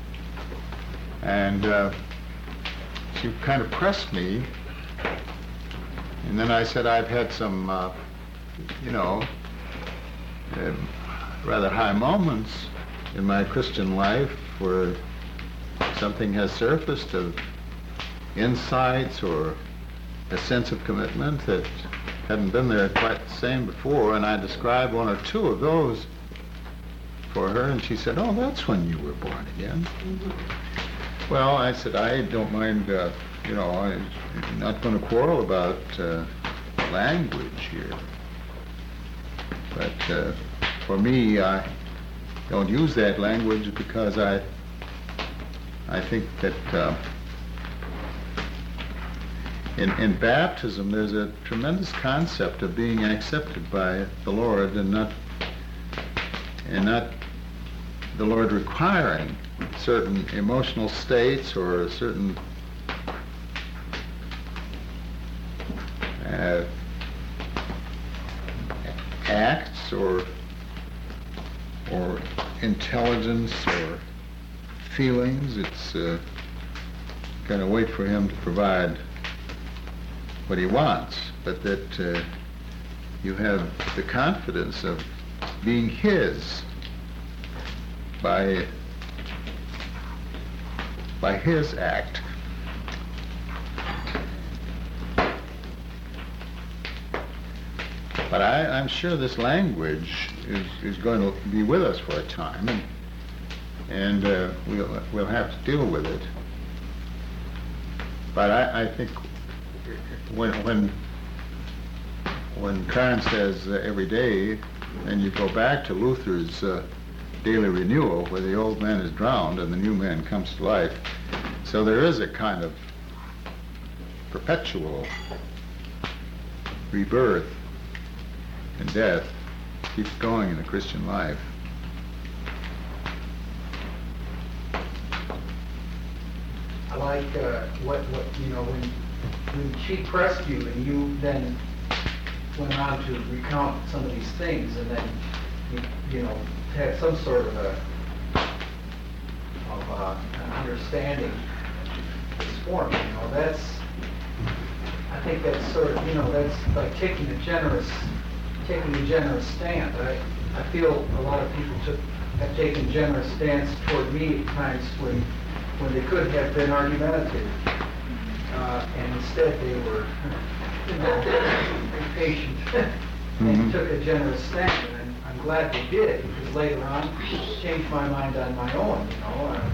and uh, she kind of pressed me, and then I said I've had some, uh, you know, uh, rather high moments in my Christian life where something has surfaced of insights or a sense of commitment that hadn't been there quite the same before, and I described one or two of those for her, and she said, oh, that's when you were born again. Mm-hmm. Well, I said, I don't mind, uh, you know, I'm not going to quarrel about uh, language here. But uh, for me, I don't use that language because I, I think that uh, in, in baptism there's a tremendous concept of being accepted by the Lord, and not, and not the Lord requiring certain emotional states or certain uh, acts or or intelligence or feelings. It's uh, going to wait for him to provide what he wants, but that uh, you have the confidence of being his by by his act. But I, I'm sure this language is, is going to be with us for a time, and, and uh, we'll, we'll have to deal with it. But I, I think when, when, when Karen says uh, every day, and you go back to Luther's uh, daily renewal, where the old man is drowned and the new man comes to life. So there is a kind of perpetual rebirth and death keeps going in the Christian life. I like uh, what, what, you know, when, when she pressed you and you then went on to recount some of these things, and then, you, you know, had some sort of a, of uh, an understanding was formed, you know, that's, I think that's sort of, you know, that's like taking a generous, taking a generous stand. I, I feel a lot of people took, have taken generous stance toward me at times when, when they could have been argumentative, uh, and instead they were, you know, impatient and Mhm. took a generous stand. And I'm, I'm glad they did, because later on, changed my mind on my own, you know, uh,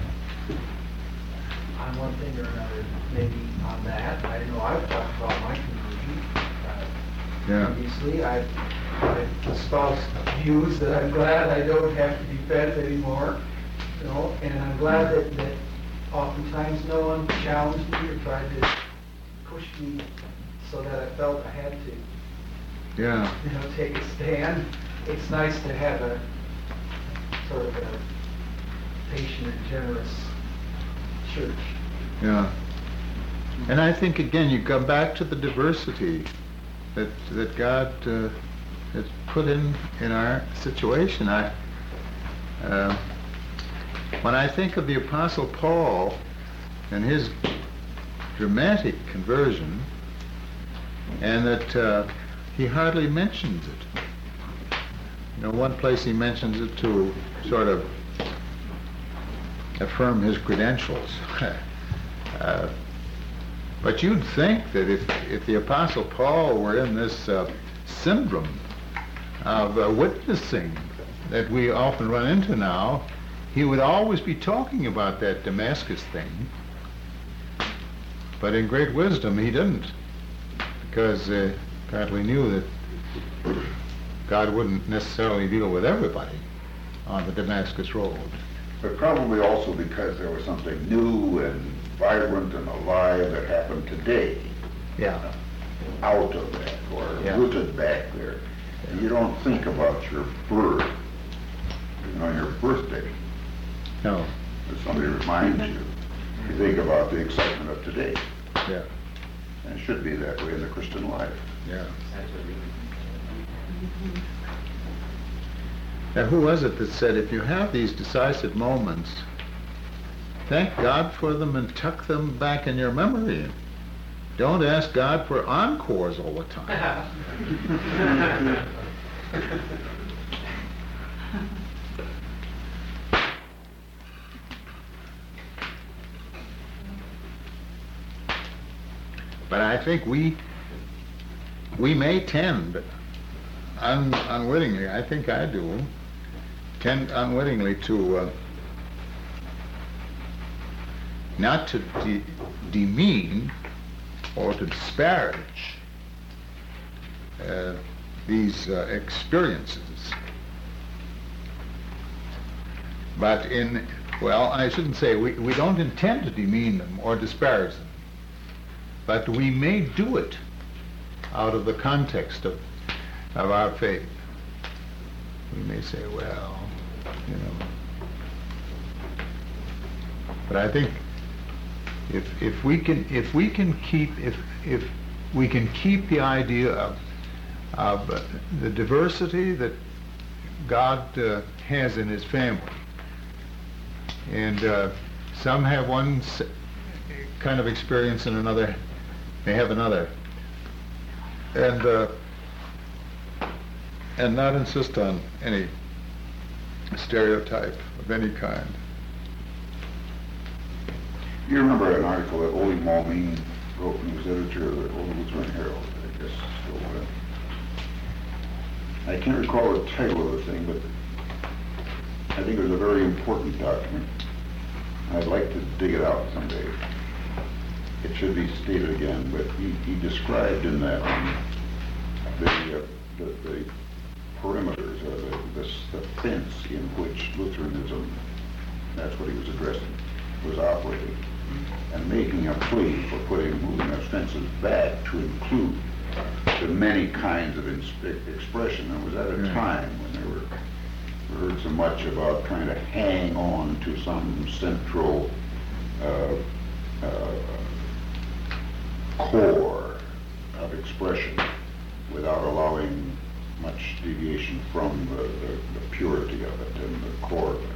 on one thing or another, maybe on that. I know I've talked about my conversion. Uh, Yeah. Previously, I've, I've espoused views that I'm glad I don't have to defend anymore, you know, and I'm glad that, that oftentimes no one challenged me or tried to push me so that I felt I had to, Yeah. you know, take a stand. It's nice to have a sort of a patient and generous church. Yeah. And I think, again, you come back to the diversity that that God uh, has put in in our situation. I, uh, when I think of the Apostle Paul and his dramatic conversion, and that uh, he hardly mentions it. You know, one place he mentions it to sort of affirm his credentials. uh, but you'd think that if, if the Apostle Paul were in this uh, syndrome of uh, witnessing that we often run into now, he would always be talking about that Damascus thing. But in great wisdom, he didn't, because uh, apparently knew that God wouldn't necessarily deal with everybody on the Damascus Road. But probably also because there was something new and vibrant and alive that happened today Yeah. out of that, or Yeah. rooted back there. And you don't think about your birth, you know, your birthday, No. if somebody reminds you. You think about the excitement of today. Yeah. And it should be that way in the Christian life. Yeah. Now, who was it that said, if you have these decisive moments, thank God for them and tuck them back in your memory. Don't ask God for encores all the time. But I think we we may tend, un, unwittingly, I think I do, tend unwittingly to uh, not to de- demean or to disparage uh, these uh, experiences. But in, well, I shouldn't say, we, we don't intend to demean them or disparage them. But we may do it out of the context of, of our faith. We may say, well, you know. But I think if if we can if we can keep if if we can keep the idea of of uh, the diversity that God uh, has in His family, and uh, some have one s- kind of experience and another may have another, and uh, and not insist on any stereotype of any kind. You remember an article that Ole Malmeen wrote when he was editor of the Old Lutheran Herald, I guess still uh, I can't recall the title of the thing, but I think it was a very important document. I'd like to dig it out someday. It should be stated again, but he, he described in that one the, uh, the, the perimeters, or the, the, the fence in which Lutheranism, that's what he was addressing, was operating, and making a plea for putting, moving those fences back to include the many kinds of ins- expression. It was at a Yeah. time when there were, we heard so much about trying to hang on to some central uh, uh, core of expression without allowing much deviation from the, the, the purity of it and the core of it.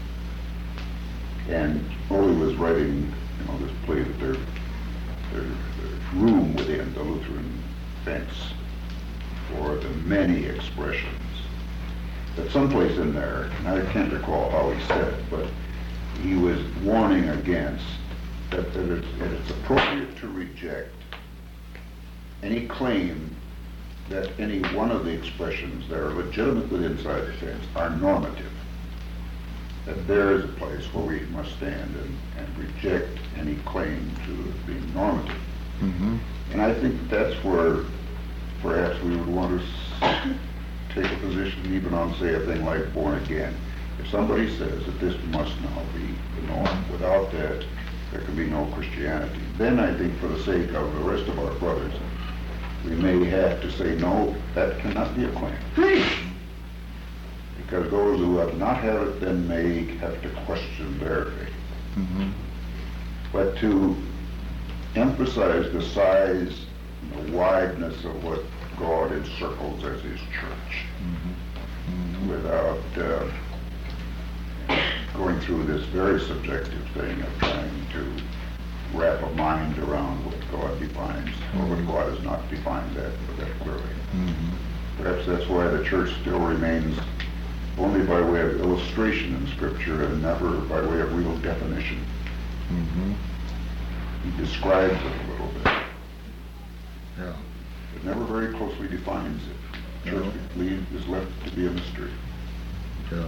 And Ole was writing, you know, this plea that there, there, there's room within the Lutheran fence for the many expressions. That someplace in there, and I can't recall how he said it, but he was warning against that, that, it's, that it's appropriate to reject any claim that any one of the expressions that are legitimate within inside the fence are normative. That there is a place where we must stand and, and reject any claim to it being normative. Mm-hmm. And I think that's where perhaps we would want to s- take a position even on, say, a thing like born again. If somebody says that this must now be the norm, without that, there can be no Christianity. Then I think for the sake of the rest of our brothers, we may have to say, no, that cannot be a claim. Because because those who have not had it been made have to question their faith. Mhm. But to emphasize the size and the wideness of what God encircles as his church, Mhm. without uh, going through this very subjective thing of trying to wrap a mind around what God defines, or what God has not defined that, that clearly. Mhm. Perhaps that's why the church still remains only by way of illustration in Scripture and never by way of real definition. Mhm. He describes it a little bit, Yeah. but never very closely defines it. Church, No. we believe, is left to be a mystery. Yeah.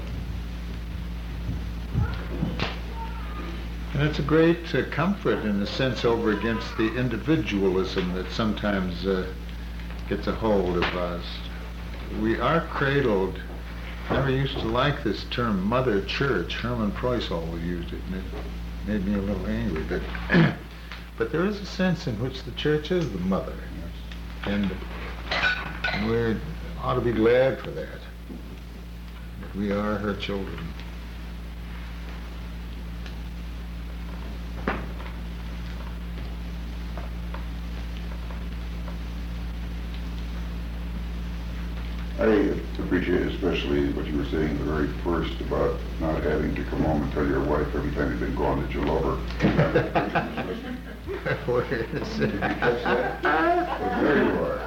And it's a great uh, comfort, in a sense, over against the individualism that sometimes uh, gets a hold of us. We are cradled. Never used to like this term, Mother Church. Herman Preuss always used it, and it made me a little angry. But, but there is a sense in which the church is the mother, and, and we ought to be glad for that. That we are her children. I appreciate especially what you were saying the very first about not having to come home and tell your wife every time you've been gone that you love her. Where is it? Did you catch that? Well, there you are.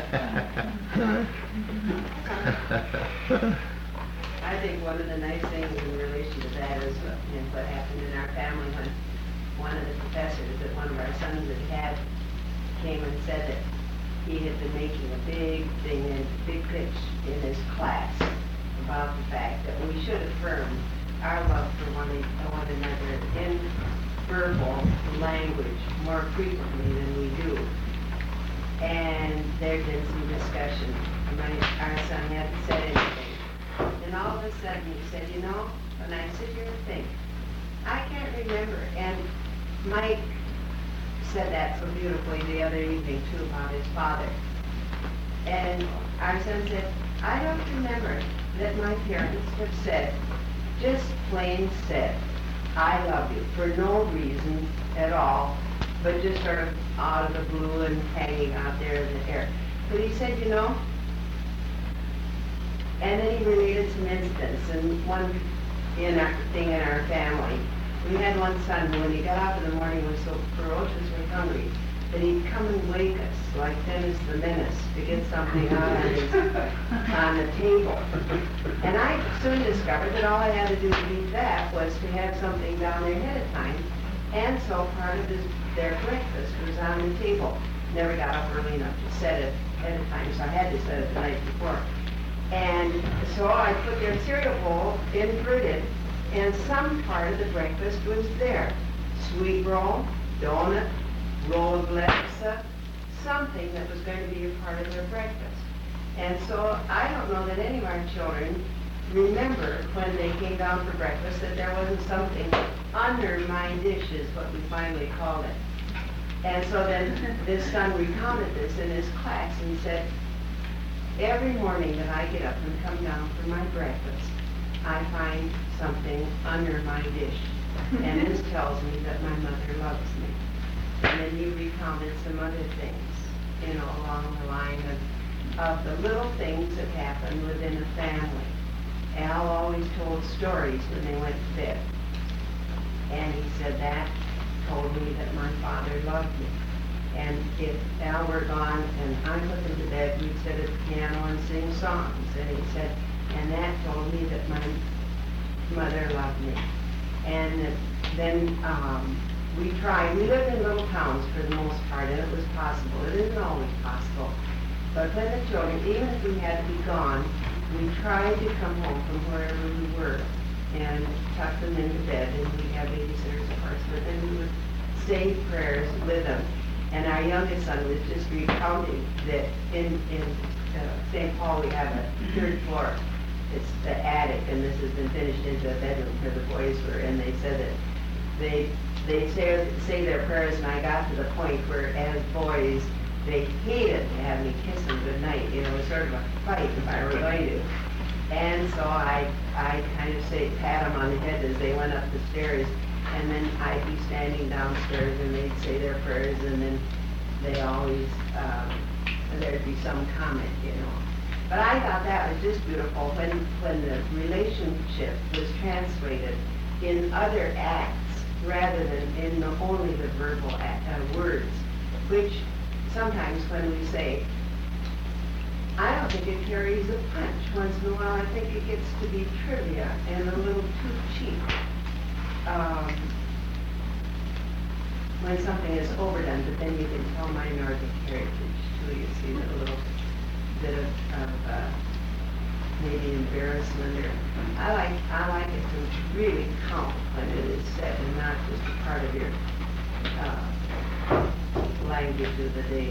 I think one of the nice things in relation to that is what, you know, what happened in our family when one of the professors that one of our sons had had came and said that he had been making a big thing, in big pitch in his class about the fact that we should affirm our love for one, one another in verbal language more frequently than we do. And there had been some discussion. My, our son hadn't said anything. And all of a sudden he said, you know, when I sit here and think, I can't remember. And Mike said that so beautifully the other evening too about his father. And our son said, I don't remember that my parents have said, just plain said, I love you, for no reason at all, but just sort of out of the blue and hanging out there in the air. But he said, you know, and then he related some incidents, and one in our, thing in our family. We had one son who, when he got up in the morning, was so ferociously hungry that he'd come and wake us, like Dennis the Menace, to get something out on, his, on the table. And I soon discovered that all I had to do to beat that was to have something down there ahead of time. And so part of his, their breakfast was on the table. Never got up early enough to set it ahead of time, so I had to set it the night before. And so I put their cereal bowl inverted, and some part of the breakfast was there. Sweet roll, donut, roll of lettuce, something that was going to be a part of their breakfast. And so I don't know that any of our children remember when they came down for breakfast that there wasn't something under my dish, is what we finally called it. And so then this son recounted this in his class, and he said, every morning that I get up and come down for my breakfast, I find something under my dish. And this tells me that my mother loves me. And then he recounted some other things, you know, along the line of, of the little things that happen within a family. Al always told stories when they went to bed. And he said that told me that my father loved me. And if Al were gone and I put him to bed, we'd sit at the piano and sing songs. And he said, and that told me that my mother loved me. And then um, we tried, we lived in little towns for the most part, and it was possible. It isn't always possible. But when the children, even if we had to be gone, we tried to come home from wherever we were and tuck them into bed. And we'd have babysitters, of course, but then we would say prayers with them. And our youngest son was just recounting that in, in uh, Saint Paul we have a third floor. It's the attic, and this has been finished into a bedroom where the boys were. And they said that they they say, say their prayers, and I got to the point where, as boys, they hated to have me kiss them goodnight. You know, it was sort of a fight if I were going to. And so I, I kind of say, pat them on the head as they went up the stairs, and then I'd be standing downstairs and they'd say their prayers, and then they always, um, there'd be some comment, you know. But I thought that was just beautiful when, when the relationship was translated in other acts rather than in the, only the verbal act, uh, words, which sometimes when we say, I don't think it carries a punch. Once in a while, I think it gets to be trivia and a little too cheap. Um, when something is overdone, but then you can tell minority heritage too. You see that little bit of, of uh, maybe embarrassment. Or I like I like it to really count when it is said and not just a part of your uh, language of the day.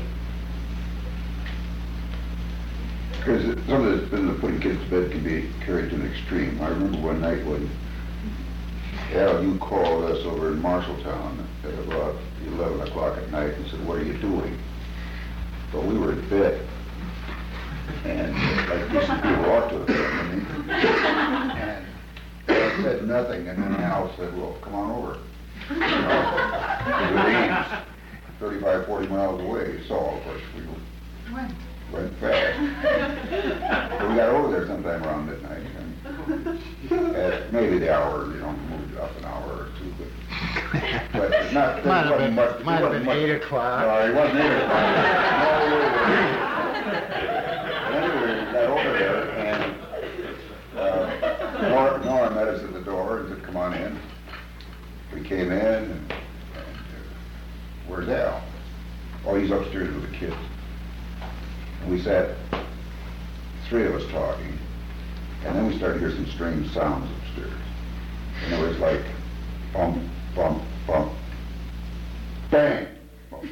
Because some of the, the putting kids to bed can be carried to an extreme. I remember one night when Al, you called us over in Marshalltown at about eleven o'clock at night and said, "What are you doing?" Well, we were in bed, and uh, like decent people ought to have done, I mean. And I said nothing, and then Al said, "Well, come on over." You know, it was thirty-five, forty miles away, so of course we were. Went fast. But we got over there sometime around midnight. And at maybe the hour, you know, moved up an hour or two. But, but it's not, it Might have wasn't been- much. it might have wasn't been much- eight o'clock. No, it wasn't eight o'clock. No, we were- Anyway, we got over there, and uh, Nora, Nora met us at the door and said, "Come on in." We came in, and, and uh, where's Al? Oh, he's upstairs with the kids. And we sat, three of us talking, and then we started to hear some strange sounds upstairs. And it was like, bump, bump, bump, bang, bump,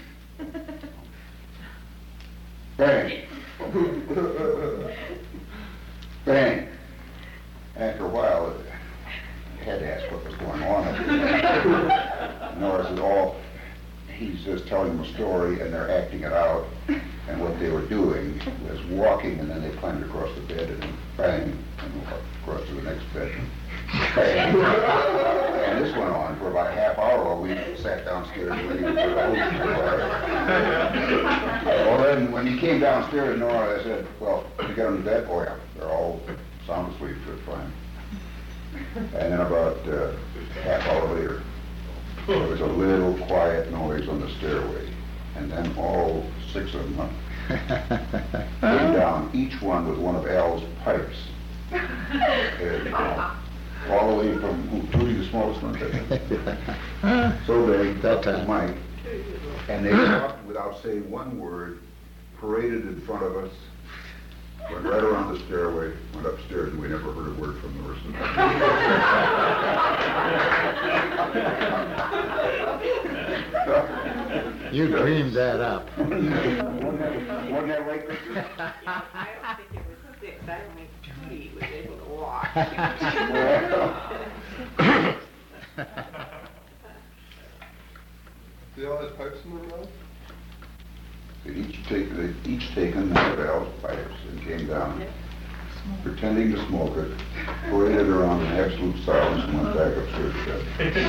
bang, bang. After a while, I had to ask what was going on up there. Nora said, "Oh, he's just telling them a story and they're acting it out." And what they were doing was walking, and then they climbed across the bed and then bang, and walked across to the next bed. Bang. And this went on for about a half hour while we sat downstairs waiting for the host to arrive. Well, then when he came downstairs, Nora, I said, "Well, did you get them to bed?" "Oh, yeah, they're all sound asleep, they're fine." And then about uh, half hour later, there was a little quiet noise on the stairway. And then all six of them came down, each one with one of Al's pipes. And, uh, all the way from who, Tootie, the smallest one, so they, That time. Mike, and they walked without saying one word, paraded in front of us, went right around the stairway, went upstairs, and we never heard a word from the rest of them. You dreamed that up. Wasn't that right, Richard? I don't think it was six. I don't think Tootie was able to walk. See all his pipes in the mouth? They'd each take, they'd each taken one of Al's pipes and came down, pretending to smoke it, paraded around in absolute silence and went back upstairs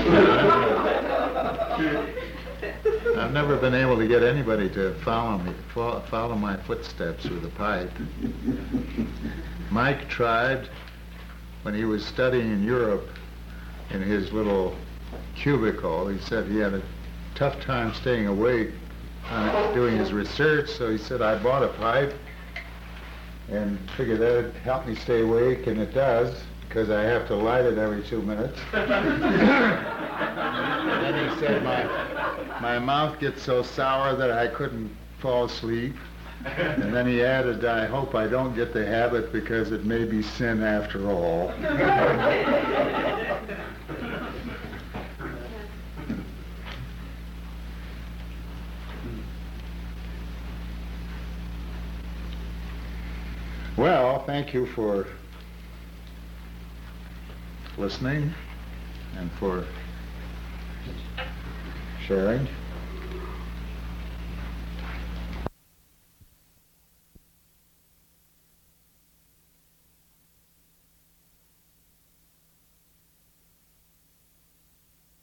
to bed. I've never been able to get anybody to follow me, fo- follow my footsteps with a pipe. Mike tried when he was studying in Europe in his little cubicle. He said he had a tough time staying awake uh, doing his research, so he said, "I bought a pipe and figured that would help me stay awake," and it does, because I have to light it every two minutes. And then he said, my, my mouth gets so sour that I couldn't fall asleep. And then he added, "I hope I don't get the habit because it may be sin after all." Well, thank you for listening and for sharing.